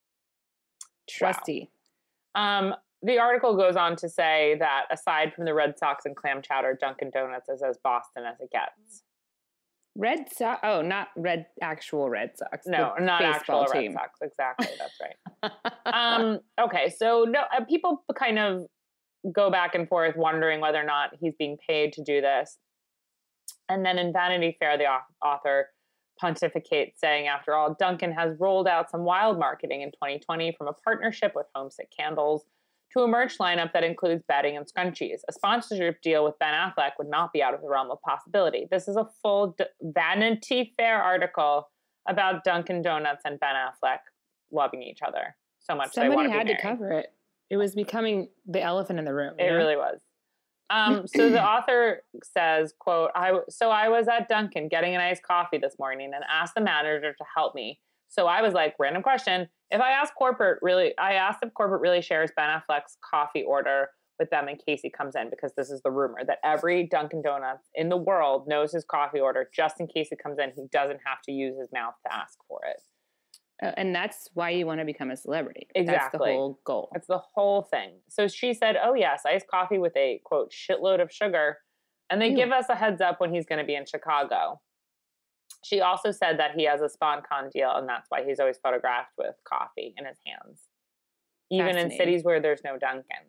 Trusty. Wow. The article goes on to say that aside from the Red Sox and clam chowder, Dunkin' Donuts is as Boston as it gets. Red Sox? Oh, not actual Red Sox. No, not actual Red Sox. Exactly, that's right. Okay, so people kind of go back and forth wondering whether or not he's being paid to do this. And then in Vanity Fair, the author pontificates, saying, after all, Dunkin' has rolled out some wild marketing in 2020, from a partnership with Homesick Candles to a merch lineup that includes bedding and scrunchies. A sponsorship deal with Ben Affleck would not be out of the realm of possibility. This is a full Vanity Fair article about Dunkin' Donuts and Ben Affleck loving each other so much. Somebody had to cover it. It was becoming the elephant in the room. It really was. So the author says, quote, I was at Dunkin' getting an iced coffee this morning and asked the manager to help me. So I was like, random question. I asked if corporate really shares Ben Affleck's coffee order with them in case he comes in, because this is the rumor that every Dunkin' Donuts in the world knows his coffee order just in case he comes in. He doesn't have to use his mouth to ask for it. And that's why you want to become a celebrity. Exactly. That's the whole goal. That's the whole thing. So she said, oh, yes, iced coffee with a, quote, shitload of sugar. And they give us a heads up when he's going to be in Chicago. She also said that he has a SponCon deal, and that's why he's always photographed with coffee in his hands, even in cities where there's no Dunkin'.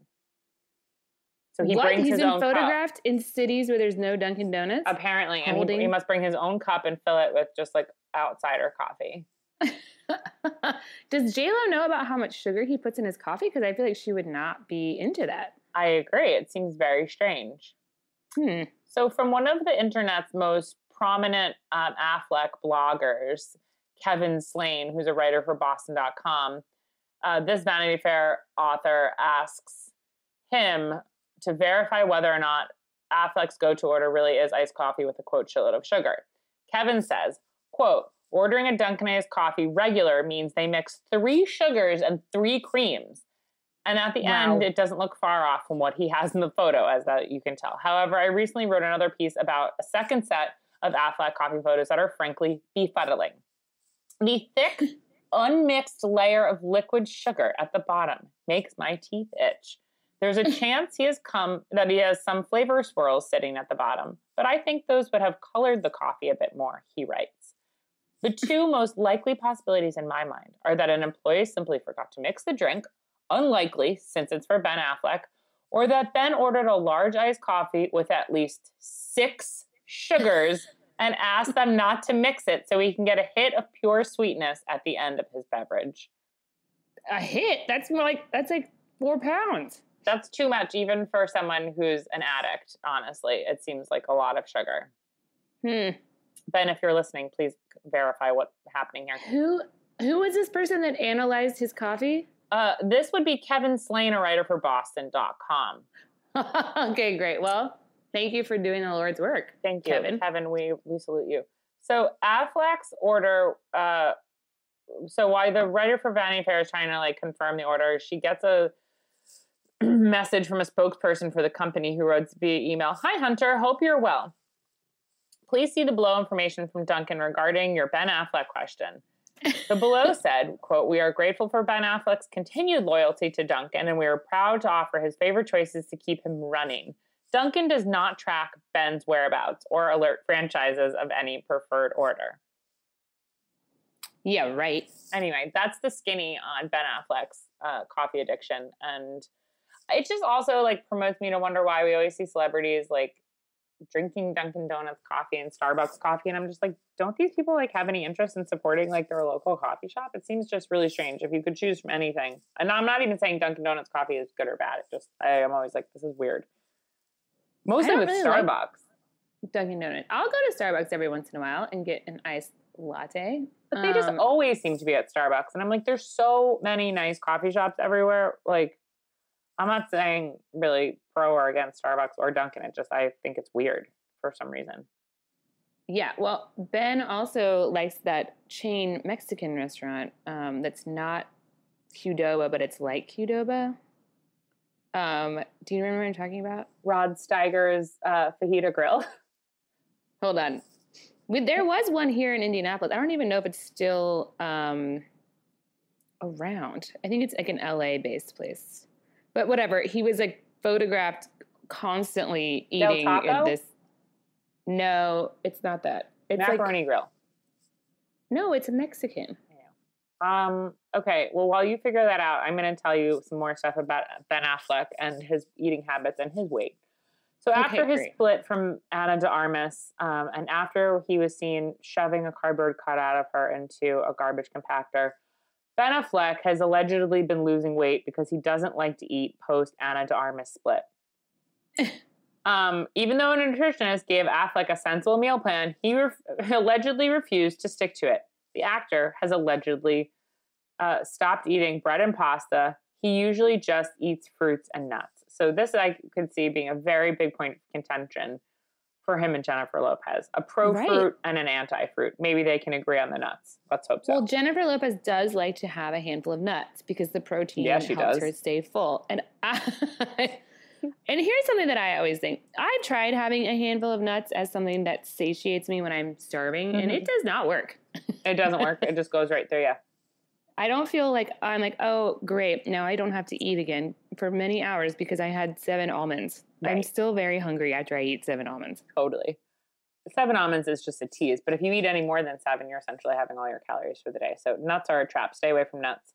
So he brings his own cup. He's been photographed in cities where there's no Dunkin' Donuts? Apparently. And he must bring his own cup and fill it with just like outsider coffee. Does J-Lo know about how much sugar he puts in his coffee? Because I feel like she would not be into that. I agree. It seems very strange. So from one of the internet's most prominent Affleck bloggers, Kevin Slane, who's a writer for Boston.com, this Vanity Fair author asks him to verify whether or not Affleck's go-to order really is iced coffee with a, quote, shitload of sugar. Kevin says, quote, ordering a Dunkin' iced coffee regular means they mix 3 sugars and 3 creams. And at the end, it doesn't look far off from what he has in the photo, as that you can tell. However, I recently wrote another piece about a second set of Affleck coffee photos that are frankly befuddling. The thick, unmixed layer of liquid sugar at the bottom makes my teeth itch. There's a chance he has some flavor swirls sitting at the bottom, but I think those would have colored the coffee a bit more, he writes. The 2 most likely possibilities in my mind are that an employee simply forgot to mix the drink, unlikely since it's for Ben Affleck, or that Ben ordered a large iced coffee with at least 6 sugars and asks them not to mix it so he can get a hit of pure sweetness at the end of his beverage. A hit? That's like 4 pounds. That's too much, even for someone who's an addict, honestly. It seems like a lot of sugar. Ben, if you're listening, please verify what's happening here. Who was this person that analyzed his coffee? This would be Kevin Slane, a writer for Boston.com. Okay, great. Well, thank you for doing the Lord's work. Thank you, Kevin. We salute you. So Affleck's order. So while the writer for Vanity Fair is trying to like confirm the order, she gets a message from a spokesperson for the company who wrote via email, "Hi Hunter, hope you're well. Please see the below information from Dunkin' regarding your Ben Affleck question." The below said, quote, "We are grateful for Ben Affleck's continued loyalty to Dunkin', and we are proud to offer his favorite choices to keep him running. Dunkin' does not track Ben's whereabouts or alert franchises of any preferred order." Yeah, right. Anyway, that's the skinny on Ben Affleck's coffee addiction. And it just also like promotes me to wonder why we always see celebrities like drinking Dunkin' Donuts coffee and Starbucks coffee. And I'm just like, don't these people like have any interest in supporting like their local coffee shop? It seems just really strange if you could choose from anything. And I'm not even saying Dunkin' Donuts coffee is good or bad. It just, I'm always like, this is weird. Mostly with really Starbucks. Like Dunkin' Donuts. I'll go to Starbucks every once in a while and get an iced latte. But they just always seem to be at Starbucks. And I'm like, there's so many nice coffee shops everywhere. Like, I'm not saying really pro or against Starbucks or Dunkin'. It just, I think it's weird for some reason. Yeah. Well, Ben also likes that chain Mexican restaurant that's not Qdoba, but it's like Qdoba. Do you remember what I'm talking about? Rod Steiger's Fajita Grill. Hold on. There was one here in Indianapolis. I don't even know if it's still around. I think it's like an LA-based place. But whatever. He was like photographed constantly eating in this. No, it's not that. It's Macaroni like, Grill. No, it's a Mexican. Yeah. Okay. Well, while you figure that out, I'm going to tell you some more stuff about Ben Affleck and his eating habits and his weight. So after his split from Ana de Armas, and after he was seen shoving a cardboard cutout of her into a garbage compactor, Ben Affleck has allegedly been losing weight because he doesn't like to eat post Ana de Armas split. Even though a nutritionist gave Affleck a sensible meal plan, he allegedly refused to stick to it. The actor has allegedly stopped eating bread and pasta. He usually just eats fruits and nuts. So this I could see being a very big point of contention for him and Jennifer Lopez. A pro-fruit and an anti-fruit. Maybe they can agree on the nuts. Let's hope so. Well, Jennifer Lopez does like to have a handful of nuts because the protein helps her stay full. And and here's something that I always think. I've tried having a handful of nuts as something that satiates me when I'm starving, and it does not work. It doesn't work. It just goes right through you. I don't feel like I'm like, oh, great. Now I don't have to eat again for many hours because I had 7 almonds. Right. I'm still very hungry after I eat 7 almonds. Totally. 7 almonds is just a tease. But if you eat any more than 7, you're essentially having all your calories for the day. So nuts are a trap. Stay away from nuts.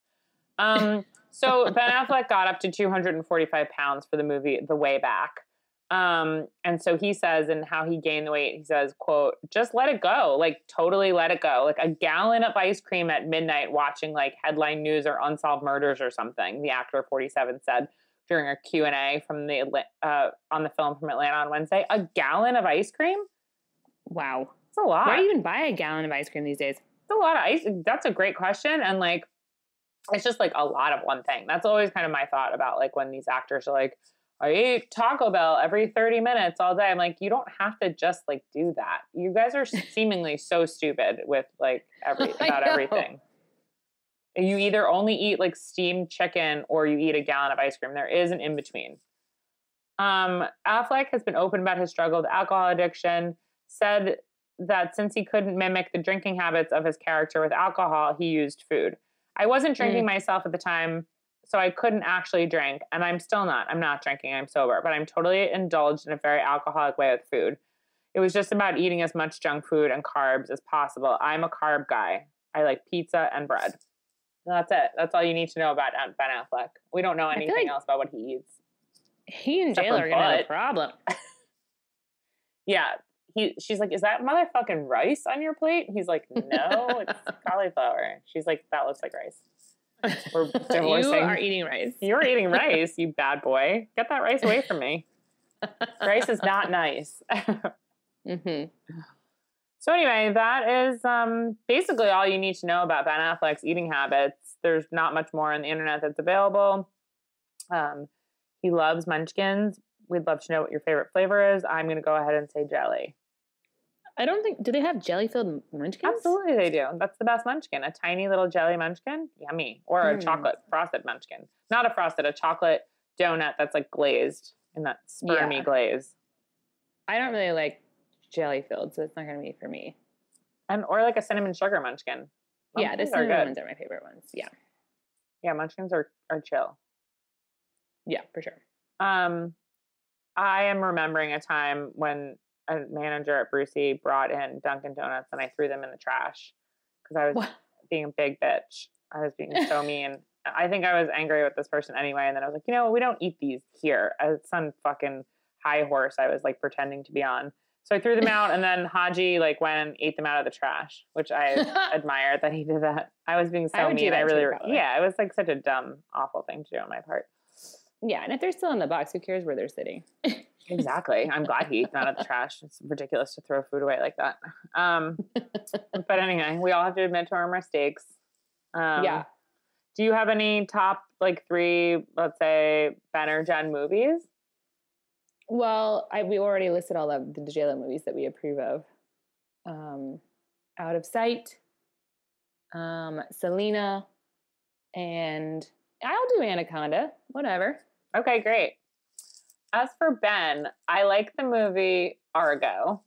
So Ben Affleck got up to 245 pounds for the movie The Way Back. And so he says, and how he gained the weight, he says, quote, "Just let it go. Like totally let it go. Like a gallon of ice cream at midnight watching like headline news or unsolved murders or something," the actor 47 said during a Q&A from on the film from Atlanta on Wednesday. A gallon of ice cream? Wow. It's a lot. Why do you even buy a gallon of ice cream these days? It's a lot of ice. That's a great question. And like, it's just like a lot of one thing. That's always kind of my thought about like when these actors are like, I eat Taco Bell every 30 minutes all day. I'm like, you don't have to just like do that. You guys are seemingly so stupid with like about everything. You either only eat like steamed chicken or you eat a gallon of ice cream. There is an in-between. Affleck has been open about his struggle with alcohol addiction, said that since he couldn't mimic the drinking habits of his character with alcohol, he used food. "I wasn't drinking myself at the time, so I couldn't actually drink, and I'm still not. I'm not drinking, I'm sober, but I'm totally indulged in a very alcoholic way with food. It was just about eating as much junk food and carbs as possible. I'm a carb guy. I like pizza and bread." And that's it. That's all you need to know about Ben Affleck. We don't know anything else about what he eats. He and J.Lo are going to have a problem. Yeah. she's like, is that motherfucking rice on your plate? He's like, no, it's cauliflower. She's like, that looks like rice. We're divorcing. You are eating rice. You're eating rice, you bad boy. Get that rice away from me. Rice is not nice. Mm-hmm. So anyway, that is basically all you need to know about Ben Affleck's eating habits. There's not much more on the internet that's available. He loves munchkins. We'd love to know what your favorite flavor is. I'm going to go ahead and say jelly. I don't think, do they have jelly-filled munchkins? Absolutely they do. That's the best munchkin. A tiny little jelly munchkin. Yummy. Or a chocolate frosted munchkin. Not a frosted, a chocolate donut that's like glazed in that spermy glaze. I don't really like jelly-filled, so it's not going to be for me. Or like a cinnamon sugar munchkin. Munchkins the cinnamon ones are my favorite ones. Yeah. Yeah, munchkins are chill. Yeah, for sure. I am remembering a time when a manager at Brucey brought in Dunkin' Donuts and I threw them in the trash because I was being a big bitch. I was being so mean. I think I was angry with this person anyway. And then I was like, we don't eat these here. As some fucking high horse I was like pretending to be on. So I threw them out and then Haji like went and ate them out of the trash, which I admire that he did that. I was being so mean. It was like such a dumb, awful thing to do on my part. Yeah, and if they're still in the box, who cares where they're sitting? Exactly. I'm glad he ate them out of the trash. It's ridiculous to throw food away like that. But anyway, we all have to admit to our mistakes. Yeah. Do you have any top, like, 3, let's say, Ben or Jen movies? Well, we already listed all of the JLo movies that we approve of. Out of Sight, Selena, and I'll do Anaconda. Whatever. Okay, great. As for Ben, I like the movie Argo.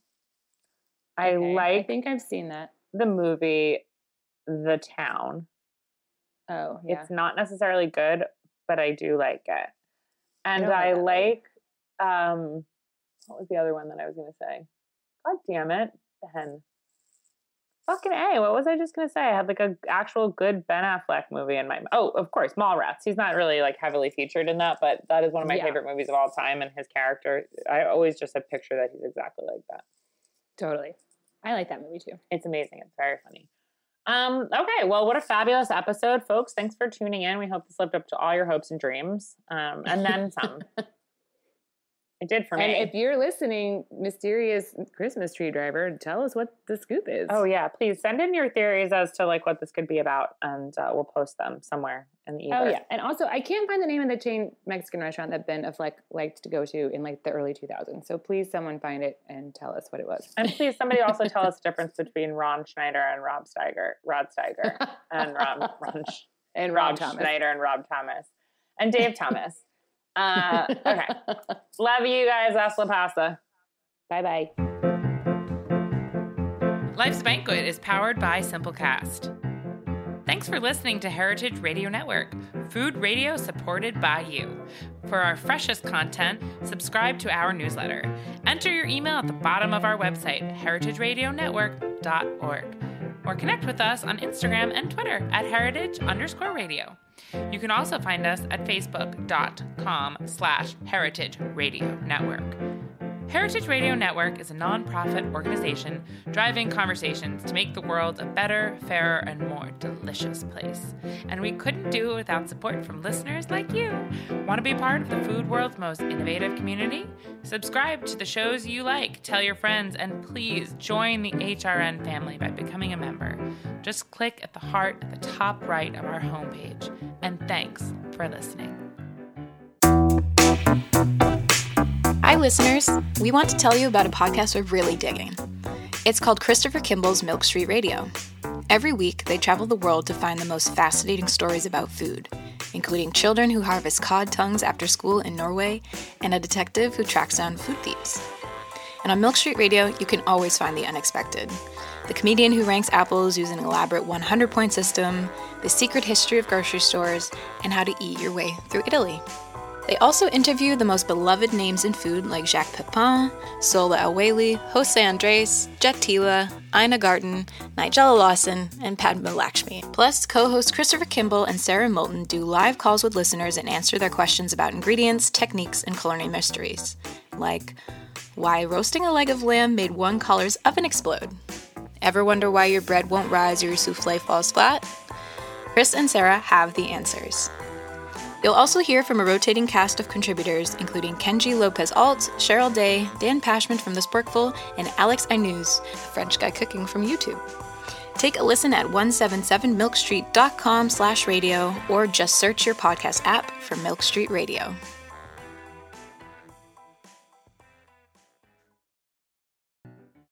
I think I've seen that. The movie The Town. Oh, yeah. It's not necessarily good, but I do like it. And I like, what was the other one that I was going to say? God damn it, Ben. Fucking A, what was I just going to say? I had like an actual good Ben Affleck movie in my mind. Oh, of course, Mallrats. He's not really like heavily featured in that, but that is one of my favorite movies of all time. And his character, I always just have picture that he's exactly like that. Totally. I like that movie too. It's amazing. It's very funny. Okay, well, what a fabulous episode, folks. Thanks for tuning in. We hope this lived up to all your hopes and dreams. And then some. It did for me. And if you're listening, mysterious Christmas tree driver, tell us what the scoop is. Oh, yeah. Please send in your theories as to like what this could be about, and we'll post them somewhere in the ether. Oh, yeah. And also, I can't find the name of the chain Mexican restaurant that Ben Affleck liked to go to in like the early 2000s. So please, someone find it and tell us what it was. And please, somebody also tell us the difference between Ron Schneider and Rod Steiger, and Rob Schneider and Rob Thomas, and Dave Thomas. Okay. Love you guys. Hasta la pasta. Bye-bye. Life's Banquet is powered by Simplecast. Thanks for listening to Heritage Radio Network, food radio supported by you. For our freshest content, subscribe to our newsletter. Enter your email at the bottom of our website, heritageradionetwork.org, or connect with us on Instagram and Twitter at heritage_radio. You can also find us at facebook.com/Heritage Radio Network. Heritage Radio Network is a nonprofit organization driving conversations to make the world a better, fairer, and more delicious place. And we couldn't do it without support from listeners like you. Want to be part of the food world's most innovative community? Subscribe to the shows you like, tell your friends, and please join the HRN family by becoming a member. Just click at the heart at the top right of our homepage. And thanks for listening. Hi, listeners. We want to tell you about a podcast we're really digging. It's called Christopher Kimball's Milk Street Radio. Every week, they travel the world to find the most fascinating stories about food, including children who harvest cod tongues after school in Norway and a detective who tracks down food thieves. And on Milk Street Radio, you can always find the unexpected. The comedian who ranks apples using an elaborate 100-point system, the secret history of grocery stores, and how to eat your way through Italy. They also interview the most beloved names in food like Jacques Pepin, Sola El-Waylly, Jose Andres, Jet Tila, Ina Garten, Nigella Lawson, and Padma Lakshmi. Plus, co-hosts Christopher Kimball and Sarah Moulton do live calls with listeners and answer their questions about ingredients, techniques, and culinary mysteries. Like, Why roasting a leg of lamb made one caller's oven explode. Ever wonder why your bread won't rise or your souffle falls flat? Chris and Sarah have the answers. You'll also hear from a rotating cast of contributors, including Kenji Lopez-Alt, Cheryl Day, Dan Pashman from The Sporkful, and Alex Ainuz, a French guy cooking from YouTube. Take a listen at 177milkstreet.com/radio or just search your podcast app for Milk Street Radio.